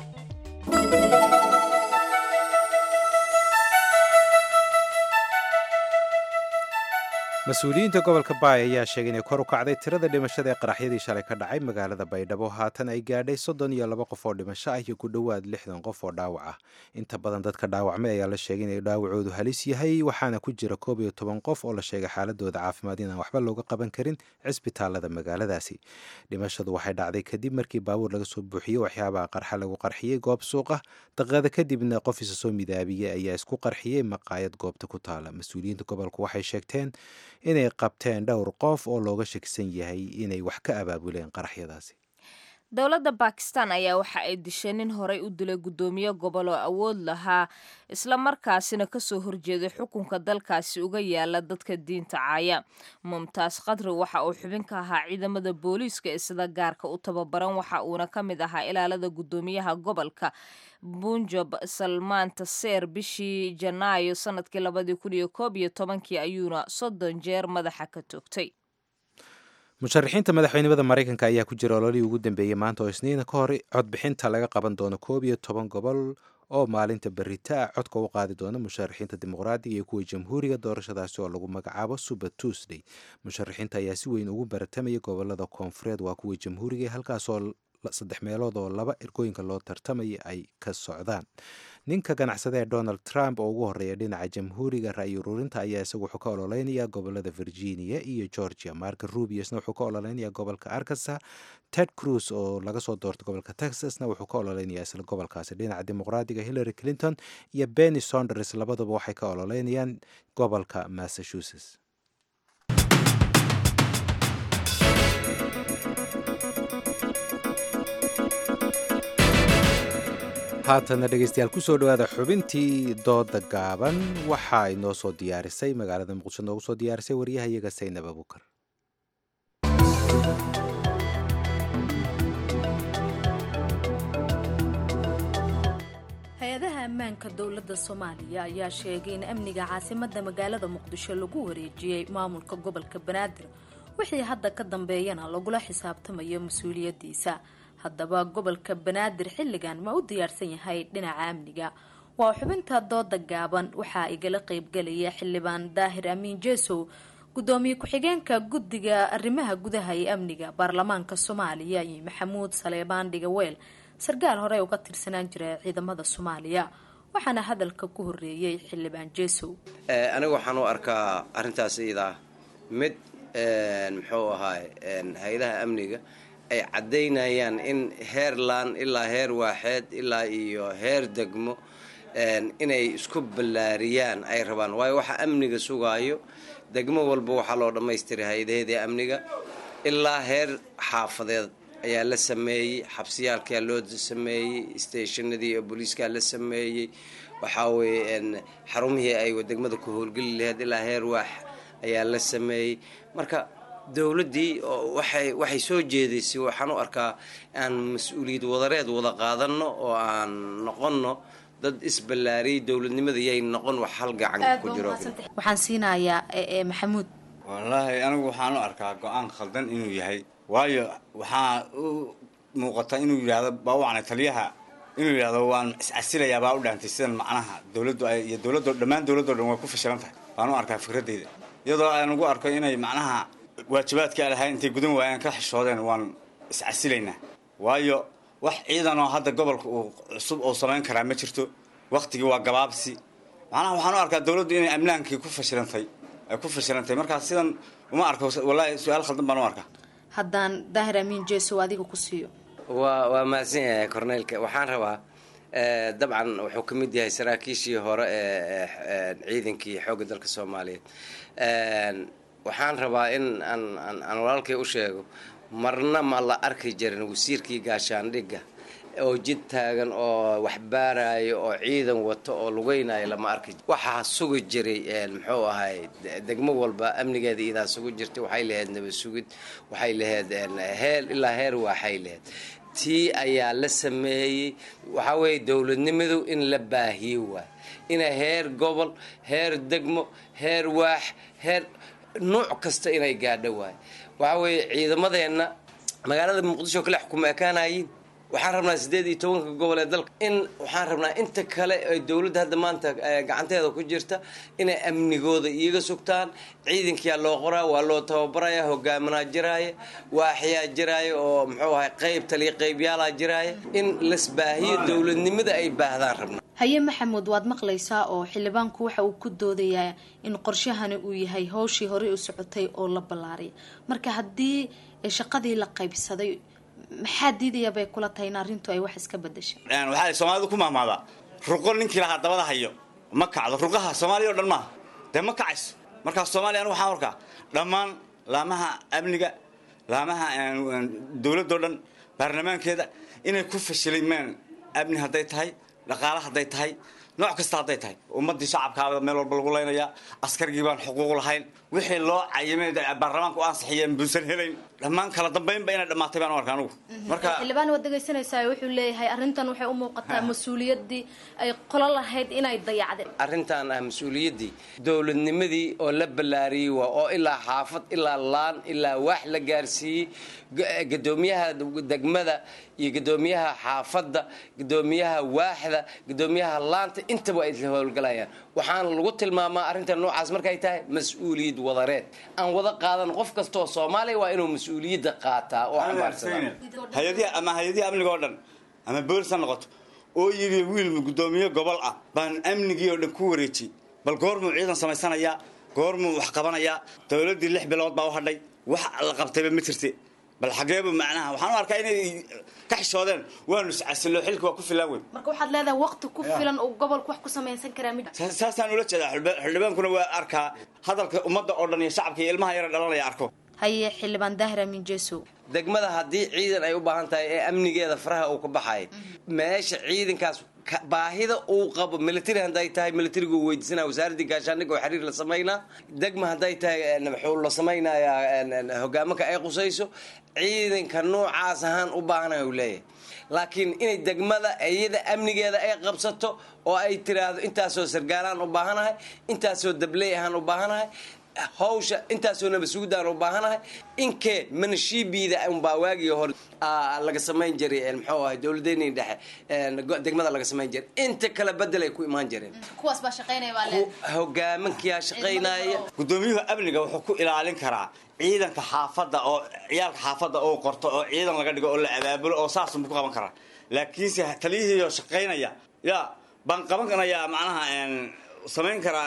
mas-uuliyiinta gobolka baay ayaa sheegay inay kor u kacday tirada dhimashada ee qaraxyadii shalay ka dhacay magaalada baydhabo. haatan ay gaadhay soddon iyo laba qof oo dhimasho ah iyo ku dhowaad lixdan qof oo dhaawac ah. inta badan dadka dhaawacmay ayaa la sheegay inay dhaawacoodu halis yahay, waxaana ku jira koob iyo toban qof oo la sheegay xaaladooda caafimaad inaan waxba looga qaban karin cisbitaalada magaaladaasi. dhimashadu waxay dhacday kadib markii baabuur laga soo buuxiyey waxyaabaha qarxa lagu qarxiyey goob suuq ah. daqiiqada kadibna qof isa soo midaabiyey ayaa isku qarxiyey maqaayad goobta ku taala. mas-uuliyiinta gobolku waxay sheegteen inay qabteen dhowr qof oo looga shakisan yahay inay wax ka abaabuleen qaraxyadaasi. dowladda bakistan ayaa waxa ay dishay nin horey u dilay guddoomiye gobol oo awood lahaa isla markaasina kasoo horjeeday xukunka dalkaasi uga yaala dadka diinta caaya. mumtaas khadri waxa uu xubin ka ahaa ciidamada booliiska ee sida gaarka u tababaran, waxa uuna ka mid ahaa ilaalada guddoomiyaha gobolka bunjab salmaan taseer. bishii janaayo sanadkii labadii kun iyo koob iyo tobankii ayuuna soddon jeer madaxa ka toogtay. musharaxiinta madaxweynimada maraykanka ayaa ku jira ololihii ugu dambeeyey maanta oo isniina ka hor codbixinta laga qaban doono koob iyo toban gobol oo maalinta berita ah codka u qaadi doona musharaxiinta dimuqraadiga iyo kuwa jamhuuriga. doorashadaasi oo lagu magacaabo super tuesday. musharaxiinta ayaa si weyn ugu baratamaya gobolada koonfureed waa kuwa jamhuuriga, halkaasoo saddex meelood oo laba ergooyinka loo tartamaya ay ka socdaan. ninka ganacsada ee donald trump oo ugu horeeya dhinaca jamhuuriga ra'yi ururinta ayaa isagu wuxuu ka ololeynayaa gobolada virginia iyo georgia. marka rubiusna wuxuu ka ololeynayaa gobolka arkansas. ted cruz oo laga soo doortay gobolka texasna wuxuu ka ololeynayaa isla gobolkaasi. dhinaca dimuqraadiga hillary clinton iyo benny saunders labaduba waxay ka ololeynayaan gobolka massachusetts. haatana dhegeystayaal kusoo dhawaada xubintii dooda gaaban. waxa ay noo soo diyaarisay magaalada muqdisho noogu soo diyaarisay waryahayaga saynab abuukar. hay-adaha ammaanka dowladda soomaaliya ayaa sheegay in amniga caasimadda magaalada muqdisho lagu wareejiyey maamulka gobolka banaadir, wixii hadda ka dambeeyana lagula xisaabtamayo mas-uuliyaddiisa. haddaba gobolka banaadir xilligan ma u diyaarsan yahay dhinaca amniga? waa xubinta dooda gaaban. waxaa igala qeybgelaya xildhibaan daahir amiin jeesow, gudoomiye ku-xigeenka guddiga arrimaha gudaha ee amniga baarlamaanka soomaaliya, iyo maxamuud saleebaan dhigaweel, sarkaal hore uga tirsanaan jira ciidamada soomaaliya. waxaana hadalka ku horeeyey xildhibaan jeesow. aniga waxaan u arkaa arintaas iyadaa mid muxuu ahaay hay-adaha amniga ay caddaynayaan in heer laan ilaa heer waaxeed ilaa iyo heer degmo inay isku ballaariyaan ay rabaan. waayo waxa amniga sugaayo degmo walba waxaa loo dhammaystiray hay-adaheedii amniga ilaa heer xaafadeed ayaa la sameeyey, xabsiyaalkaa loo sameeyey, stationadii oo booliiskaa la sameeyey, waxaa weeye xarumihii ay degmada ku howlgeli laheyd ilaa heer waax ayaa la sameeyey. marka dowladdii waxay waxay soo jeedaysay waxaan u arkaa aan mas-uuliyad wadareed wada qaadanno oo aan noqonno dad isballaariyay. dowladnimada yay noqon wax hal gacan ku jiro. waxaan siinayaa maxamuud. wallaahi anigu waxaan u arkaa go-aan khaldan inuu yahay, waayo waxaa u muuqata inuu yidhaahdo baawacna taliyaha inuu yidhahdo waan iscasilayaa baa u dhaantay sidan macnaha dowladdu iyo dowladdo dhammaan dowladdo dhan way ku fashilan tahay baan u arkaa fikradeyda, iyadoo aan ugu arko inay macnaha waajibaadka lahayn intay gudan waayaan ka xishoodeen waan iscasilaynaa. waayo wax ciidan oo hadda gobolka uu cusub oo samayn karaa ma jirto, waqtigii waa gabaabsi. macnaha waxaan u arkaa dowladdu inay amnaankii ku fashilantay ay ku fashilantay markaa sidan uma arko. wallaahi su-aal khaldan baan u arkaa. haddaan daahir amiin jeesow adiga ku siiyo. waa waa mahadsan yahay korneylka. waxaan rabaa dabcan wuxuu ka mid yahay saraakiishii hore ee ciidankii xoogga dalka soomaaliyeed. waxaan rabaa in aan aan walaalkay u sheego marna ma la arki jirin wasiirkii gaashaandhigga oo jid taagan oo wax baarayo oo ciidan wato oo lugaynayo lama arki. waxaa sugi jiray muxuu ahay degmo walba amnigeeda idaa sugu jirtay, waxay lahayd nabad sugid, waxay lahayd heer ilaa heer waxay lahayd. tii ayaa la sameeyey. waxaa weeye dowladnimadu in la baahiyo waay, inay heer gobol, heer degmo, heer waax, heer nuuc kasta inay gaadho waay. waxaa weeye ciidamadeenna magaalada muqdisho kale xukuma ekaanayiin. waxaan rabnaa sideed iyo tobanka gobol ee dalka in waxaan rabnaa inta kale ee dowladda hadda maanta gacanteeda ku jirta inay amnigooda iyaga sugtaan. ciidankiyaa loo qoraa, waa loo tababaraya, hogaaminaa jiraaya, waaxyaa jiraaya oo muxuu ahay qayb taliya qaybyaalaa jiraaya. in lasbaahiyo dowladnimada ay baahdaan rabnaa. haye maxamuud, waad maqlaysaa oo xildhibaanku waxa uu ku doodayaa in qorshahani uu yahay howshii horey u socotay oo la ballaariyay. marka haddii shaqadii la qaybsaday, maxaa diidaya bay kula tahay in arrintu ay wax iska bedeshay? waxaa Soomaalidu ku maamaadaa ruqo ninkii lahaa dabada hayo ma kacdo. ruqaha Soomaaliya oo dhan ma de ma kacayso. marka Soomaaliya anu waxaan arkaa dhammaan laamaha amniga, laamaha dowladda oo dhan, baarlamaankeeda inay ku fashilimeen amni hadday tahay, dhaqaale hadday tahay, nooc kasta hadday tahay. ummadii shacabka meel walba lagu leynayaa, askarigii baan xuquuq lahayn, wixii loo cayimay baarlamaanku ansixiyeen buusan helayn. dhammaan kala dambeynba inay dhamaatay baan u arkaa anugu. marka xildhibaan waad dhegaysanaysaa, wuxuu leeyahay arrintan waxay u muuqataa mas-uuliyaddii ay qolo lahayd inay dayacdeen. arrintan ah mas-uuliyaddii dowladnimadii oo la ballaariyey waa oo ilaa xaafad ilaa laan ilaa wax la gaarsiiyey. gadoomiyaha degmada iyo gadoomiyaha xaafadda, gadoomiyaha waaxda, gadoomiyaha laanta intaba ay isla howlgalayaan. waxaana lagu tilmaamaa arrintan noocaas markay tahay mas-uuliyad wadareed aan wada qaadan. qof kastoo Soomaaliya waa inuu mas-uuliyadda qaataa oo xambaarsanaa. hay'adaha ama hay'adaha amniga oo dhan ama booliska noqoto oo yiri wiil gudoomiye gobol ah baan amnigii oo dhan ku wareejiyay. bal goormuu ciidan samaysanayaa, goormuu wax qabanayaa? dowladdii lix bilood baa u hadhay, wax la qabtayba ma jirtay. bal xageeba macnaha waxaan u arkaa inay ka xishoodeen. waanu iscasilo xilka waa ku filan weyn. marka waxaad leedahay waqti ku filan oo gobolku wax ku sameeysan karaa mid saasaan ula jeedaa. xildhibaankuna waa arkaa hadalka ummadda oo dhan iyo shacabka iyo ilmaha yar dhalanaya arko. haye xildhibaan Daahir Amiin Jeeso, degmada haddii ciidan ay u baahan tahay ee amnigeeda faraha uu ka baxay, meesha ciidankaas baahida uu qabo military hadday tahay militarigu weydiisanaa wasaaradda gaashaandhigga oo xiriir la sameynaa. degma hadday tahay wuxuu la sameynayaa hogaaminka ay qusayso. ciidanka noocaas ahaan u baahanay uu leeyahay. laakiin inay degmada iyada amnigeeda ay qabsato oo ay tiraahdo intaasoo sargaalaan u baahanahay, intaasoo dabley ahaan u baahanahay, hawsha intaasoo nabad sugidaan u baahanahay, inkee manshiibiida unbaa waagii hore laga samayn jiray muxuu ahay dowladeennii dhexe degmada laga samayn jiray. inta kale bedel ay ku imaan jireen. kuwaas baa shaqeynaya baa leedahay. hogaaminkiyaa shaqeynaya. gudoomiyuhu amniga wuxuu ku ilaalin karaa ciidanka xaafadda oo ciyaalka xaafadda oo qorto oo ciidan laga dhigo oo la abaabulo oo saas uu ku qaban karaa. laakiinse taliyihii oo shaqeynaya yaa baan qaban karayaa macnaha samayn karaa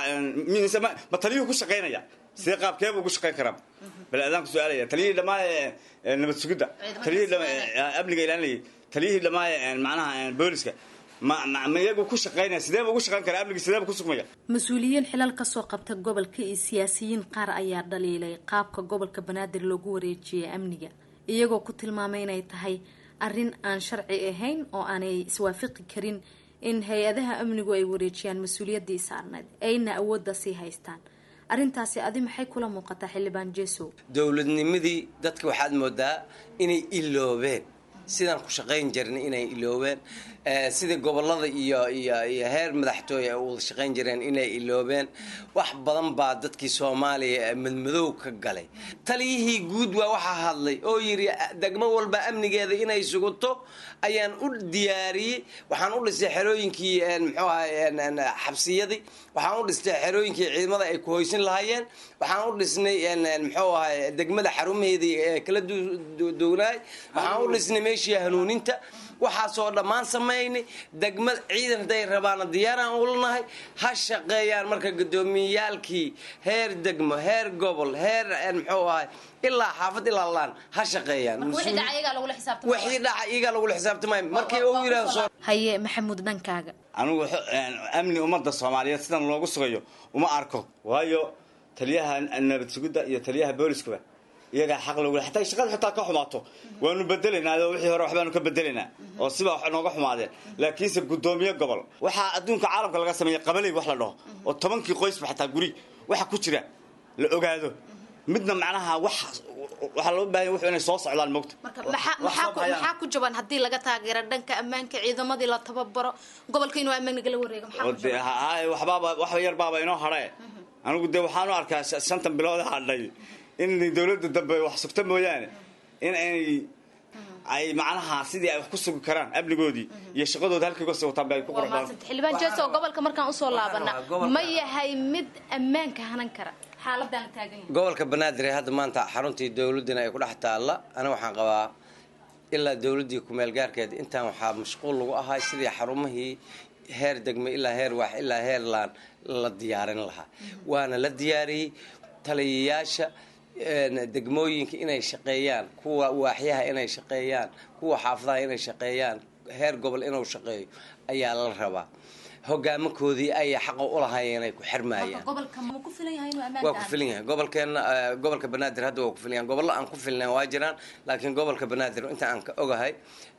ma taliyuhu ku shaqeynaya sidee qaabkeebu ugu shaqeyn karaa? bal aadaan ku su'aalaya taliyihii dhammaan nabad sugidda, taliyihii amniga ilaalinayay, taliyihii dhammaan macnaha booliska ma ma iyagu ku shaqeynaya sidee ugu shaqeyn karaa amniga sidee ku sugmaya? mas-uuliyiin xilal ka soo qabta gobolka iyo siyaasiyiin qaar ayaa dhaliilay qaabka gobolka Banaadir loogu wareejiyay amniga, iyagoo ku tilmaamay inay tahay arrin aan sharci ahayn oo aanay iswaafaqi karin in hay-adaha amnigu ay wareejiyaan mas-uuliyaddii saarneed ayna awoodda sii haystaan. arrintaasi adi maxay kula muuqataa xildhibaan Jeeso? dowladnimadii dadka waxaad moodaa inay iloobeen sidaan ku shaqayn jirnay inay iloobeen. sida gobolada iyo iyo iyo heer madaxtooye ay u shaqayn jireen inay iloobeen. wax badan baa dadkii Soomaaliya madmadow ka galay. taliyihii guud waa waxa hadlay oo yiri degmo walba amnigeeda inay sugato ayaan u diyaariyay. waxaan u dhisay xerooyinkii muxuu ahay xabsiyadii, waxaan u dhisay xerooyinkii ciidamada ay ku hoysin lahaayeen, waxaan u dhisnay muxuu ahay degmada xarumaheedii kala duwanaay, waxaan u dhisnay meeshii hanuuninta. waxaasoo dhammaan samaynay. degmad ciidan haday rabaana diyaaraan u lanahay. ha shaqeeyaan marka gudoomiyaalkii heer degmo, heer gobol, heer muxuu ahay ilaa xaafad ilaa laan ha shaqeeyaan. wixii dhaca iyaga lagu xisaabtamo. wixii dhaca iyaga lagu xisaabtamo markii uu yiraahdo. haye maxamuud dhankaaga. anigu amni ummadda Soomaaliyeed sidan loogu sugayo uma arko. waayo taliyaha nabad sugidda iyo taliyaha booliska iyagaa xaq loogu leeyahay xataa shaqada xitaa ka xumaato waanu bedelaynaa oo wixii hore waxbaanu ka bedelaynaa oo siba wax nooga xumaadeen laakiinse gudoomiye gobol waxaa adduunka caalamka laga sameeyay qabalay wax la dhaho oo tobankii qoysba xataa guri waxa ku jira la ogaado midna macnaha wax waxa loo baahan yahay inay soo socdaan moogta marka maxaa maxaa ku jaban hadii laga taageero dhanka ammaanka ciidamadii la tababaro gobolka inuu ammaanka la wareego maxaa waxba wax yar baaba inoo haray anigu de waxaan u arkaa shantan bilood hadhay in dawladda dambe wax sugta mooyaane in ay ay macnaha sidii ay wax ku sugi karaan amnigoodii iyo shaqadooda halkii ka soo taabay ku qoraan xildhibaan jeeso gobolka markaan u soo laabana ma yahay mid ammaanka hanan kara xaaladan taagan gobolka banaadir hadda maanta xaruntii dawladda ay ku dhex taala ana waxaan qabaa ilaa dawladdii ku meel gaarkeed intaan waxaa mashquul lagu ahaa sidii xarumihii heer degme ilaa heer wax ilaa heer laan la diyaarin lahaa waana la diyaariyey taliyayaasha degmooyinka inay shaqeeyaan kuwa waaxyaha inay shaqeeyaan kuwa xaafadaha inay shaqeeyaan heer gobol inuu shaqeeyo ayaa la rabaa hogaamakoodii ay xaq u lahaayeen ay ku xirmayaan gobolka ma ku filan yahay inuu ammaan waa ku filan yahay gobolkeena gobolka banaadir hadda waa ku filan yahay gobollo aan ku filnayn waa jiraan laakiin gobolka banaadir inta aan ka ogahay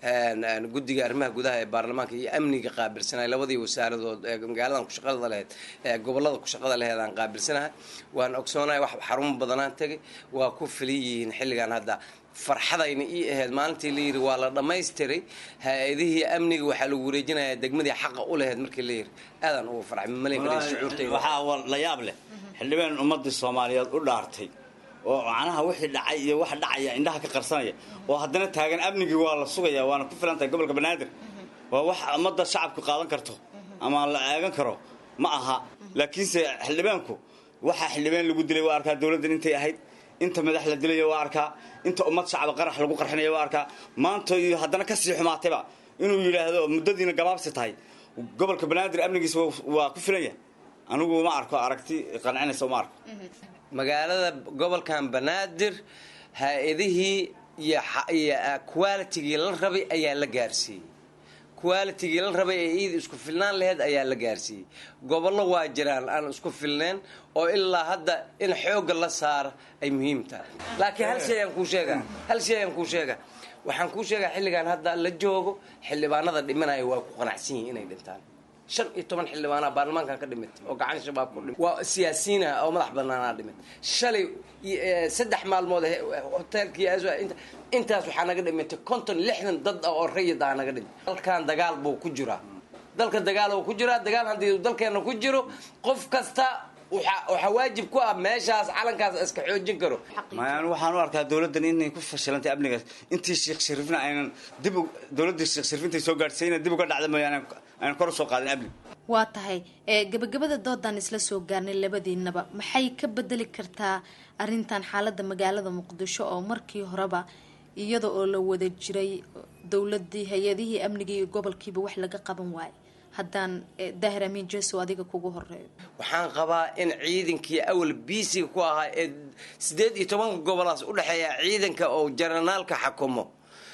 een guddiga arrimaha gudaha ee baarlamaanka iyo amniga qaabilsanay labadii wasaaradood ee magaaladan ku shaqada lahayd ee gobollada ku shaqada lahayd aan qaabilsanahay waan ogsoonahay wax xarumo badanaan tagay waa ku filan yihiin xilligan hadda farxadayna ii ahayd maalintii la yiri waa la dhamaystiray hay'adihii amniga waxa lagu wareejinayaa degmadii xaq u lahayd markii la yiri aadan ugu farxay maleekay shucuurtayda waxa la yaab leh xildhibaan ummadda Soomaaliyeed u dhaartay oo macnaha wixii dhacay iyo wax dhacaya indhaha ka qarsanaya oo haddana taagan amnigii waa la sugayaa waana ku filantahay gobolka banaadir waa wax ummadda shacabku qaadan karto ama la eegan karo ma aha laakiinse xildhibaanku waxa xildhibaan lagu dilay waa arkaa dawladda intay ahayd inta madax la dilay waa arkaa inta ummad shacab qarax lagu qarxinayo waa arkaa maanta iyo haddana ka sii xumaatayba inuu yiraahdo muddadiina gabaabsi tahay gobolka banaadir amnigiisa waa ku filan yahay anigu ma arko aragti qancinaysa ma arko magaalada gobolkan banaadir hay'adihii iyo quality-gii la rabay ayaa la gaarsiiyey quality-gii la rabay ee iid isku filnaan lahayd ayaa la gaarsiiyey gobollo waa jiraan aan isku filnayn oo ilaa hadda in xoogga la saaro ay muhiim tahay laakiin hal shay aan kuu sheegaa hal shay aan kuu sheegaa waxaan kuu sheegaa xilligan hadda la joogo xildhibaanada dhimanaya waa ku qanacsan yihiin inay dhintaan shan iyo toban xildhibaana baarlamaanka ka dhimatay oo gacan shabaab ku dhimay waa siyaasiyiin oo madax banaanaa dhimatay shalay saddex maalmood hoteelkii intaas waxaa naga dhimatay konton lixdan dad oo rayid ah naga dhintay dalkan dagaal buu ku jiraa dalka dagaal uu ku jiraa dagaal haddii dalkeena ku jiro qof kasta waxa waajib ku ah meeshaas calankaas iska xoojin karo maan waxaan u arkaa dawladdan inay ku fashilantay amnigaas intii Sheekh Shariifna aynan dib dawladda Sheekh Shariif intay soo gaarsiinay dib uga dhacday mooyaan aan kor soo qaadin amni waa tahay ee gabagabada doodan isla soo gaarnay labadiinaba maxay ka bedeli kartaa arintan xaaladda magaalada Muqdisho oo markii horeba iyada oo la wada jiray dawladii hay'adihii amniga iyo gobolkiiba wax laga qaban waayay haddaan daahir amiin jeeso adiga kugu horeeyo waxaan qabaa in ciidankii awal biisiga ku ahaa ee sideed iyo toban gobolaas u dhaxeeya ciidanka oo jaranaalka xukumo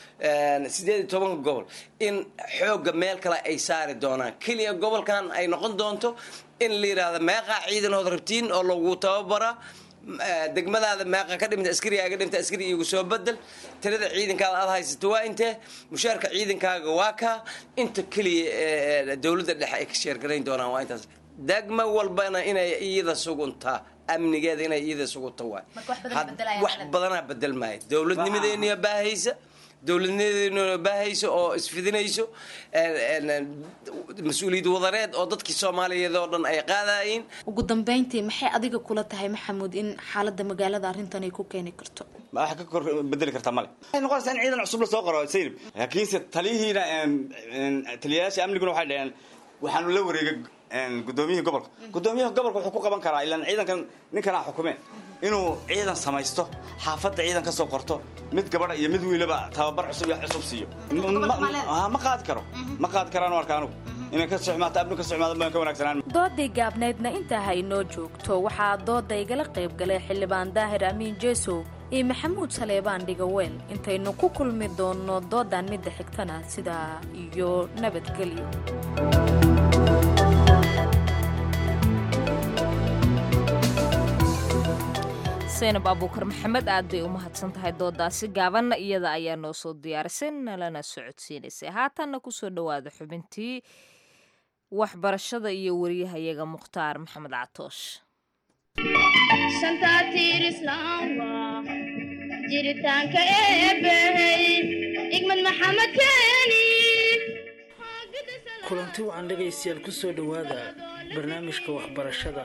sideed iyo toban gobol in xooga meel kale ay saari doonaan kaliya gobolkan ay noqon doonto in la yiraahdo meeqa ciidanooda rabtiin oo lagu tababara degmadaada meeqa ka dhimta askariga dhimta askari igu soo bedel tirada ciidankaada aad haysato waa intee mushaarka ciidankaaga waa ka inta kaliya dawladda dhexe ay ka sheergarayn doonaan waa intaas degmo walbana inay iyada suguntaa amnigeeda inay iyada sugunta waay wax badanaa bedel maayo dawladnimadeena baahaysa dawladnimadeena baahaysa oo isfidinayso mas-uuliyad wadareed oo dadkii Soomaaliyeed oo dhan ay qaadayeen ugu dambeyntii maxay adiga kula tahay Maxamuud in xaaladda magaalada arrintan ay ku keeni karto ma wax ka kor bedeli kartaa male ay noqonaysaa in ciidan cusub la soo qoro sayib laakiinse taliyihiina taliyayaasha amniguna waxay dhaheen waxaanu la wareegay gudoomiyihii gobolka gudoomiyihii gobolka wuxuu ku qaban karaa ilaan ciidankan ninkana xukumeen inuu ciidan samaysto xaafadda ciidan ka soo qorto mid gabadha iyo mid wiilaba tababar cusub iyo cusub siiyo ma qaadi karo ma qaadi karaan warkaanu inay ka socmaato abnu ka socmaado baan ka wanaagsanaan doodii gaabneedna inta hay noo joogto waxaa dooda igala qayb galay xildhibaan daahir amiin jeeso iyo maxamuud saleebaan dhigaweel intaynu ku kulmi doono doodan midda xigtana sidaa iyo nabadgelyo saynab abuukar maxamed aad bay u mahadsan tahay doodaasi gaabanna iyada ayaa noo soo diyaarisay nalana socodsiinaysay haatanna kusoo dhowaada xubintii waxbarashada iyo wariyahayaga mukhtaar maxamed catoosh jiritaanka eebbahey igmad maxamed keeni kulanti wacan dhegaystayaal ku soo dhowaada barnaamijka waxbarashada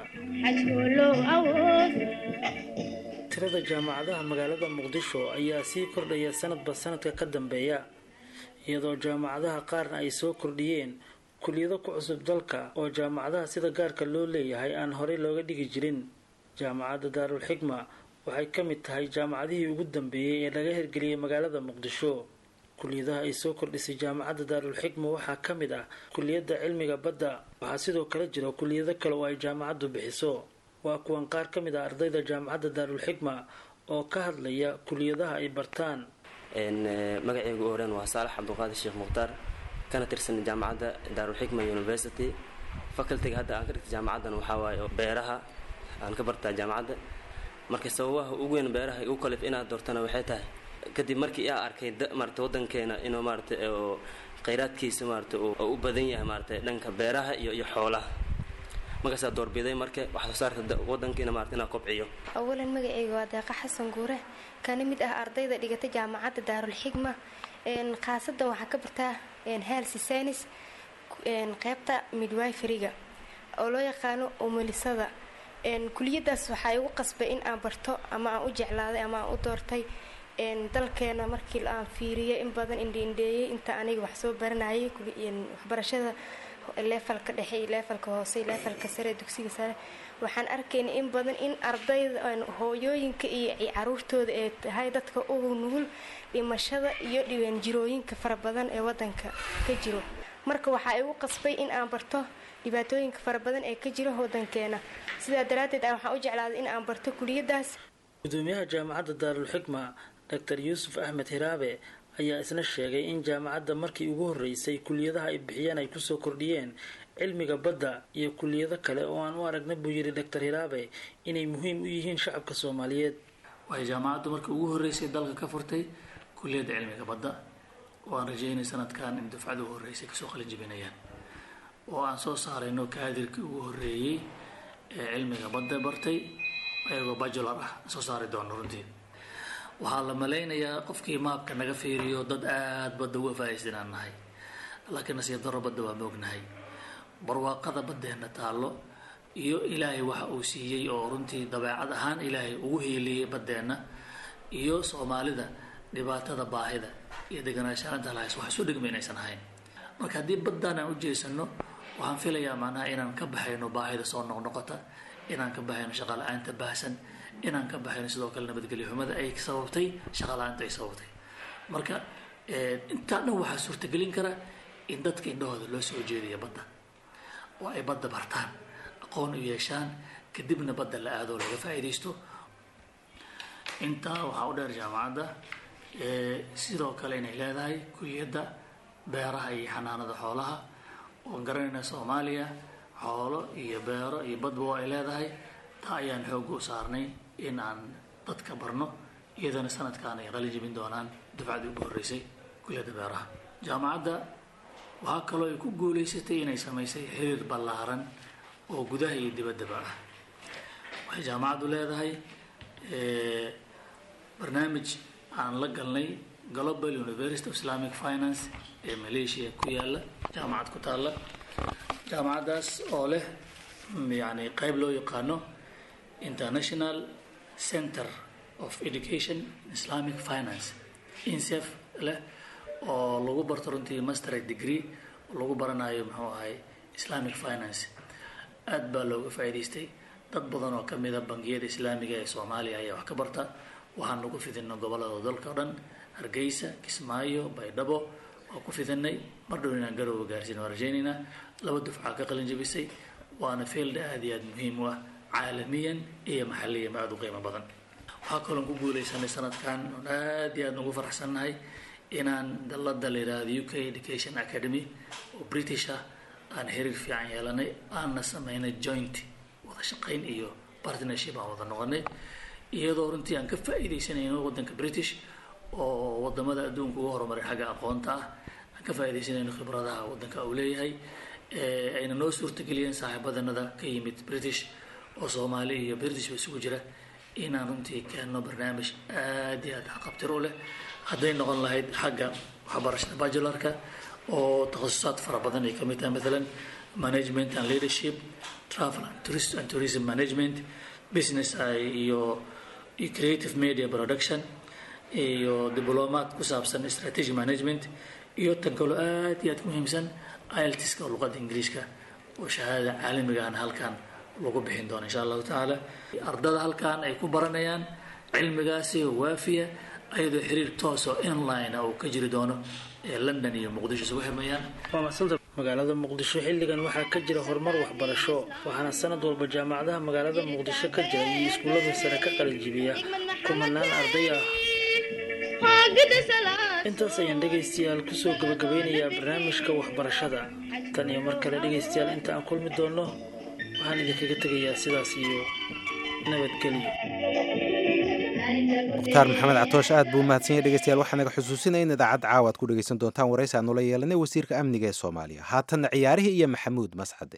tirada jaamacadaha magaalada muqdisho ayaa sii kordhaya sanadba sanadka ka dambeeya iyadoo jaamacadaha qaarna ay soo kordhiyeen kuliyado ku cusub dalka oo jaamacadaha sida gaarka loo leeyahay aan horey looga dhigi jirin jaamacadda daarul xikma waxay ka mid tahay jaamacadihii ugu dambeeyey ee laga hirgeliyey magaalada muqdisho kuliyadaha ay soo kordhisay jaamacadda daarul xikma waxaa ka mid ah kuliyadda cilmiga badda waxaa sidoo kale jira kuliyado kale oo ay jaamacaddu bixiso waa kuwan qaar ka mid ah ardayda jaamacadda daarul xikma oo ka hadlaya kuliyadaha ay bartaan magacaygu horeen waa saalax cabduqaadir sheekh mukhtaar kana tirsan jaamacadda daarul xikma university facultiga hadda aan ka dhigtay jaamacaddan waxaa waaye beeraha aan ka bartaa jaamacadda marka sababaha ugu weyn beeraha ugu kalif inaad doortana waxay tahay kadib markii aa arkay maarata wadankeena inuu maarata oo kheyraadkiisa maarata oo u badan yahay maarata dhanka beeraha iyo iyo xoolaha markaasaa doorbiday marka wax soo saarka wadankiina maarata inaa kobciyo awalan magacayga waa deeqa xasan guure kana mid ah ardayda dhigata jaamacadda daarul xikma khaasadan waxaa ka bartaa health science qaybta midwiferyga oo loo yaqaano umulisada kuliyadaas waxaa igu qasbay in aan barto ama aan u jeclaaday ama aan u doortay dalkeena markii aan fiiriyay in badan indhiindheeyey inta aniga wax soo baranayay waxbarashada leefalka dhexe iyo leefalka hoose iyo leefalka sare dugsiga sare waxaan arkaynay in badan in ardayda hooyooyinka iyo caruurtooda ay tahay dadka ugu nugul dhimashada iyo dhiwaan jirooyinka fara badan ee wadanka ka jiro marka waxaa igu qasbay in aan barto dhibaatooyinka fara badan ee ka jira wadankeena sidaa daraaddeed aan waxaan u jeclaaday in aan barto kuliyadaas gudoomiyaha jaamacadda daarul xikma doctor yuusuf axmed hiraabe ayaa isna sheegay in jaamacadda markii ugu horreysay kuliyadaha ay bixiyeen ay kusoo kordhiyeen cilmiga badda iyo kuliyado kale oo aan u aragna buu yidhi doctor hiraabe inay muhiim u yihiin shacabka soomaaliyeed waxay jaamacaddu markii ugu horreysay dalka ka furtay kuliyadda cilmiga badda oo aan rajeynay sanadkan in dufcada ugu horreysay kasoo qalin jebinayaan oo aan soo saarayno kaadirkii ugu horreeyey ee cilmiga badda bartay ayagoo bajular ah soo saari doono runtii waxaa la malaynayaa qofkii maabka naga fiiriyo dad aada badda uga faa'iidaysan aan nahay laakiin nasiib darro badda waa moognahay barwaaqada baddeenna taallo iyo ilaahay waxa uu siiyey oo runtii dabeecad ahaan ilaahay ugu heeliyey baddeenna iyo soomaalida dhibaatada baahida iyo deganaanshaanta lahays wax isu dhigma inaysan ahayn marka haddii baddaan aan u jeesano waxaan filayaa macnaha inaan ka baxayno baahida soo noqnoqota inaan ka baxayno shaqa la-aanta baahsan inaan ka baxayno sidoo kale nabadgelyo xumada ay sababtay shaqa la-aanta ay sababtay marka intaa dhan waxaa suurtagelin kara in dadka indhahooda loo soo jeediya badda oo ay badda bartaan aqoon u yeeshaan kadibna badda la aadoo laga faa'iidaysto intaa waxaa u dheer jaamacadda sidoo kale inay leedahay kuliyadda beeraha iyo xanaanada xoolaha oon garanayna soomaaliya xoolo iyo beero iyo badba oo ay leedahay taa ayaan xooga u saarnay in aan dadka barno iyadana sanadkan ay qalin jebin doonaan dufcadii ugu horreysay kuliyadda beeraha jaamacadda waxaa kaloo ay ku guulaysatay inay samaysay xiriir ballaaran oo gudaha iyo dibaddaba ah waxay jaamacaddu leedahay barnaamij aan la galnay global university of islamic finance ee malaysia ku yaala jaamacad ku taalla jaamacaddaas oo leh yani qayb loo yaqaano international center of education islamic finance insef leh oo lagu barto runtii masterate degree oo lagu baranayo muxuu ahay islamic finance aad baa looga faa'iidaystay dad badan oo kamid a bangiyada islaamiga ee soomaaliya ayaa wax ka barta waxaan lagu fidinay gobolada dalka o dhan hargeysa kismaayo baydhabo waa ku fidinay mar dhow inaan garowga gaarsiin waa rajaynaynaa laba dufcaa ka qalin jebisay waana field aada iyo aada muhiim u ah caalamiyan iyo maxaliyan aada u qiimo badan waxaa kaloon ku guuleysanay sanadkan oon aada iyo aada ugu faraxsannahay inaan dalada la yidhaahdo u k education academy oo british ah aan xiriir fiican yeelanay aanna sameynay joint wada shaqayn iyo partnership aan wada noqonay iyadoo runtii aan ka faa'iidaysanayno waddanka British oo wadamada adduunka ugu horumaray xagga aqoonta ah aan ka faa'iidaysanayno khibradaha waddanka uu leeyahay ee ayna noo suurtageliyeen saaxiibadanada ka yimid British oo Soomaali iyo British ba isugu jira inaan runtii keenno barnaamij aad iyo aad caqabtir u leh hadday noqon lahayd xagga waxbarashada bachelorka oo takhasusaad fara badan ay ka mid tahay maalan management and leadership, travel and tourism, and tourism management, business iyo creative media production iyo diplomat ku saabsan strategic management iyo tan kale aad iyo aad muhiimsan I E L T S ka luqadda Ingiriiska oo shahaadada caalamiga ah halkan lagu bixin doono insha Allah taala ardada halkan ay ku baranayaan cilmigaasi waafiya ayadoo xiriir toos oo online ah oo ka jiri doono ee London iyo Muqdisho isugu xirmayaan. magaalada Muqdisho xilligan waxaa ka jira horumar waxbarasho waxaana sanad walba jaamacadaha magaalada Muqdisho ka jira iyo iskuulada sare ka qalin jibiya kumanaan arday ah. intaas ayaan dhegaystayaal kusoo gabagabeynayaa barnaamijka waxbarashada tan iyo mar kale dhegaystayaal inta aan kulmi doono waxaan idinkaga tegayaa sidaas iyo nabadgelyo. mukhtaar maxamed catoosh aad buu mahadsan yahay dhegeystayaal waxaa naga xusuusinaya in idaacadda caawa aad ku dhegeysan doontaan waraysi aan nula yeelanay wasiirka amniga ee Soomaaliya haatanna ciyaarihii iyo Maxamuud Mascade.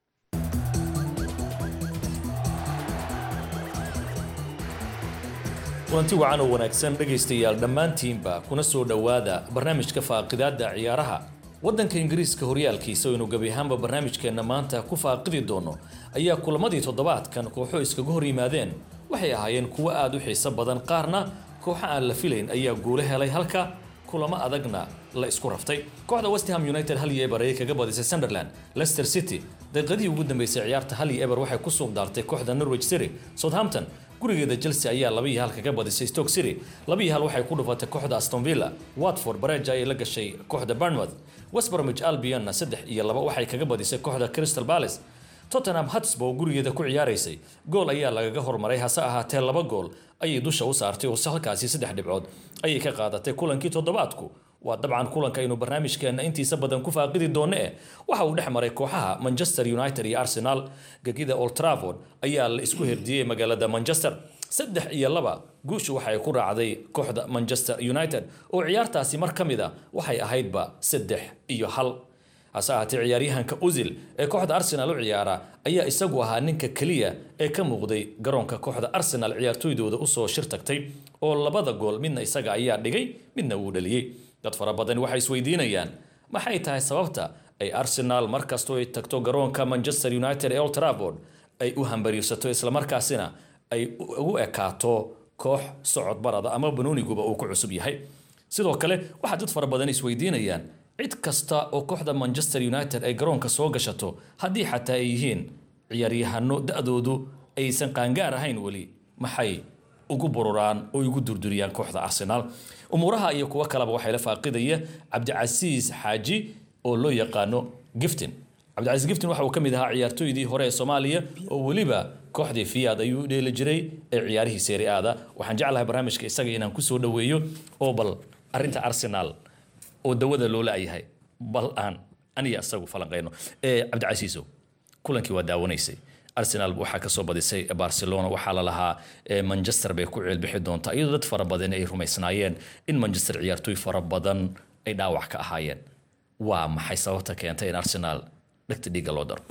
kulanti wacan oo wanaagsan dhegaystayaal dhammaantiinba kuna soo dhowaada barnaamijka faaqidaadda ciyaaraha waddanka Ingiriiska horyaalkiisa oo inuu gabi ahaanba barnaamijkeenna maanta ku faaqidi doono ayaa kulamadii toddobaadkan kooxo iskaga hor yimaadeen waxay ahaayeen kuwo aad u xiiso badan qaarna kooxo aan la filayn ayaa guulo helay halka kulamo adagna la isku raftay kooxda West Ham United hal iyo eber ay kaga badisay Sunderland. Leicester City daqiiqadii ugu dambeysay ciyaarta hal iyo eber waxay ku suuq daartay kooxda Norwich City. Southampton gurigeeda Chelsea ayaa laba iyo hal kaga badisay Stoke City. laba iyo hal waxay ku dhufatay kooxda Aston Villa. Watford bareja ay la gashay kooxda Bournemouth. West Bromwich Albion saddex iyo laba waxay kaga badisay kooxda Crystal Palace. Tottenham Hotspur gurigeeda ku ciyaaraysay gool ayaa lagaga hormaray hase ahaatee laba gool ayay dusha u saartay oo halkaasi saddex dhibcood ayay ka qaadatay kulankii toddobaadku waa dabcan kulanka inuu barnaamijkeena intiisa badan ku faaqidi doono ee waxa uu dhex maray kooxaha Manchester United iyo Arsenal gegida Old Trafford ayaa la isku herdiyay magaalada Manchester saddex iyo laba guushu waxay ku raacday kooxda Manchester United oo ciyaartaasi mar kamida waxay ahaydba saddex iyo hal hase ahaatee ciyaaryahanka Ozil ee kooxda Arsenal u ciyaara ayaa isagu ahaa ninka kaliya ee ka muuqday garoonka kooxda Arsenal ciyaartooydooda u soo shirtagtay oo labada gool midna isaga ayaa dhigay midna uu dhaliyay dad fara badan waxay isweydiinayaan maxay tahay sababta ay Arsenal markastoo ay tagto garoonka Manchester United ee Old Trafford ay u hambariirsato isla markaasina ay ugu ekaato koox socod barada ama banooniguba uu ku cusub yahay sidoo kale waxa dad fara badan isweydiinayaan cid kasta oo kooxda Manchester United ay garoonka soo gashato haddii xataa ay yihiin ciyaaryahano da'doodu aysan qaangaar ahayn wali maxay ugu bururaan oo ugu durduriyaan kooxda Arsenal umuraha iyo kuwa kaleba waxay la faaqidaya Cabdicasiis Xaaji oo loo yaqaano Giftin Cabdicasiis Giftin waxa uu kamid ahaa ciyaartooydii hore ee Soomaaliya oo waliba kooxdii Fiyaad ayuu dheeli jiray ee ciyaarihii Serie A-da waxaan jeclahay barnaamijka isaga inaan ku soo dhaweeyo oo bal arinta Arsenal oo dawada loo laayahay bal aan aniga asagu falanqeyno ee Cabdicasiis kulankii waa daawanaysay Arsenal waxa ka soo badisay Barcelona waxa la lahaa Manchester bay ku ceel bixi doontaa iyadoo dad fara badan ay rumaysnaayeen in Manchester ciyaartooy fara badan ay dhaawac ka ahaayeen waa maxay sababta keentay in Arsenal dhagta dhiga loo daro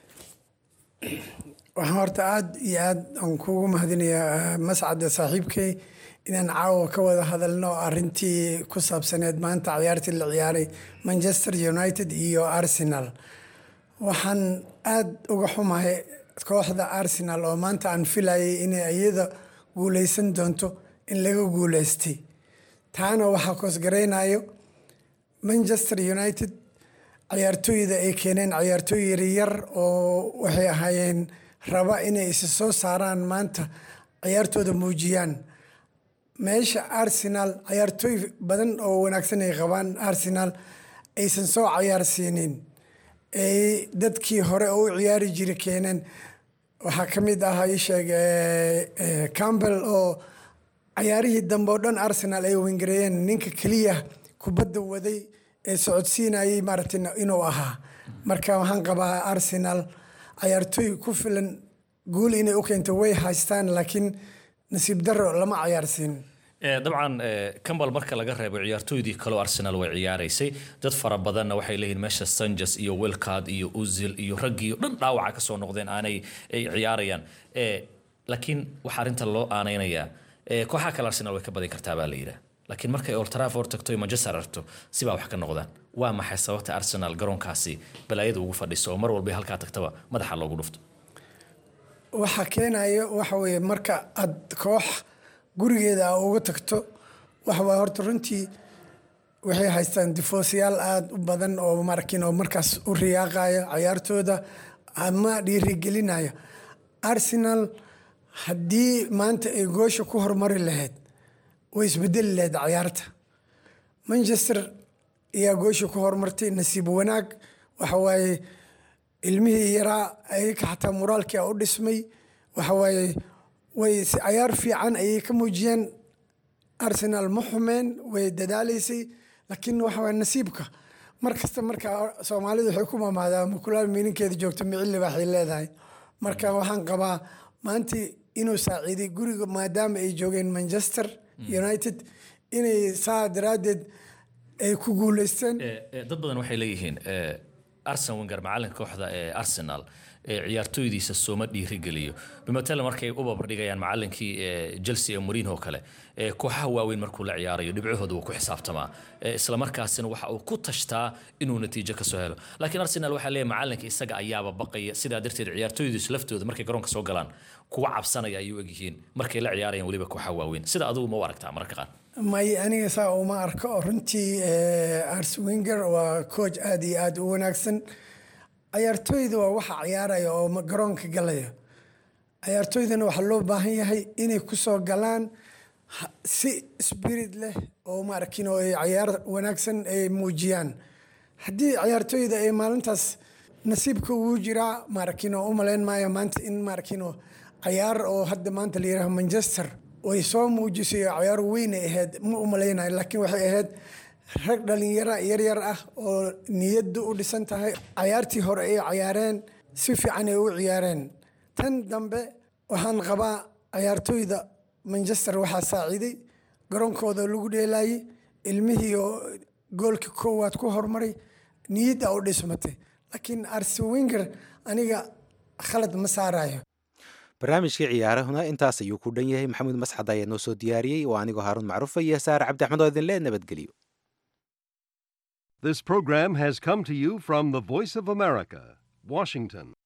waxaan horta aad iyo aad aan kugu mahadinayaa Mascade saaxiibkay inaan caawa ka wada hadalno arintii ku saabsaneed maanta ciyaartii la ciyaaray Manchester United iyo Arsenal waxaan aad uga xumahay kooxda Arsenal oo maanta aan filayay inay iyada guuleysan doonto in laga guuleystay taana waxa koos gareynayo Manchester United ciyaartooyda ay keeneen ciyaartooy yar oo waxay ahaayeen raba inay is soo saaraan maanta ciyaartooda muujiyaan meesha Arsenal ciyaartooy badan oo wanaagsan ay qabaan Arsenal aysan soo ciyaarsiinin ay dadkii hore oo u ciyaari jiray keeneen waxaa ka mid ah ay sheegay Campbell oo ciyaarihii dambe oo dhan Arsenal ay wingareeyeen ninka kaliya kubadda waday ee socodsiinayay Martin inuu ahaa marka waxaan qabaa Arsenal ciyaartooy ku filan guul inay u keento way haystaan laakiin nasiib darro lama cayaarsiin dabcan Campbell marka laga reebo ciyaartoydii kale Arsenal way ciyaaraysay dad fara badanna waxay leeyihiin meesha Sanchez iyo Wilcard iyo Ozil iyo ragii dhan dhaawaca ka soo noqdeen aanay ciyaarayaan ee laakiin waxa arinta loo aaneynaya ee kooxaha kale Arsenal way ka badin kartaa baa la yiraahdaa laakiin markay Old Trafford tagto Manchester aragto si baa wax ka noqdaan waa maxay sababta Arsenal garoonkaasi balaayada ugu fadhiso oo mar walba halka tagtaba madaxa loogu dhufto waxa keenayo waxa weeye marka ad koox gurigeeda uga tagto waxa waa horta runtii waxay haystaan difoosiyaal aad u badan oo markiin oo markaas u riyaaqaya ciyaartooda ama dhiirigelinaya Arsenal haddii maanta ay goosha ku hormari lahayd way isbedeli lahayd ciyaarta Manchester ayaa goosha ku hormartay nasiib wanaag waxa waaye ilmihii yaraa ay ka xataa moraalkii u dhismay waxa waaye way si ciyaar fiican ay ka muujiyeen Arsenal ma xumeen way dadaalaysay laakiin waxa waa nasiibka markasta marka Soomaalidu waxay ku maamaadaan mukulaal mininkeeda joogto micilli waxay leedahay marka waxaan qabaa maanta inuu saaciiday guriga maadaama ay joogeen Manchester United inay saa daraadeed ay ku guuleysteen dad badan waxay leeyihiin Arsene Wenger macalinka kooxda ee Arsenal ee ciyaartoydiisa sooma dhiirigeliyo bimatala markay u babardhigayaan macalinkii Chelsea ee Mourinho kale ee kooxaha waaweyn markuu la ciyaarayo dhibcahooda uu ku xisaabtamaa isla markaasina waxa uu ku tashtaa inuu natiijo ka soo helo laakiin Arsenal waxa leeyahay macalinka isaga ayaaba baqaya sida darteed ciyaartoydiisa laftooda markay garoonka soo galaan kuwa cabsanaya ayuu ogyihiin markay la ciyaarayaan waliba kooxaha waaweyn sida adigu ma aragtaa marka qaar may aniga saa uma arko runtii Arsene Wenger waa coach aad iyo aad u wanaagsan ciyaartoyda waa waxa ciyaaraya oo garoonka galaya ciyaartoydana waxa loo baahan yahay inay ku soo galaan si spirit leh oo markiin oo ciyaar wanaagsan ay muujiyaan haddii ciyaartoyda ay maalintaas nasiibka ugu jira markiin oo u maleyn maayo maanta in markiin oo ciyaar oo hadda maanta la yiraahdo Manchester way soo muujisay ciyaar weyn ay ahayd ma u maleynayo laakiin waxay ahayd rag dhalinyaro yar yar ah oo niyaddu u dhisan tahay ciyaartii hore ay ciyaareen si fiican ay u ciyaareen tan dambe waxaan qabaa ciyaartoyda Manchester waxa saaciiday garoonkooda lagu dheelayay ilmihii oo goolka koowaad ku hormaray niyadda u dhismatay laakiin Arsene Wenger aniga khalad ma saarayo barnaamijkii ciyaarahuna intaas ayuu ku dhan yahay maxamuud masxad ayaa noo soo diyaariyey waa anigoo Haarun Macruuf iyo Saar Cabdi Axmed oo idin lee nabadgeliyo This program has come to you from the Voice of America, Washington.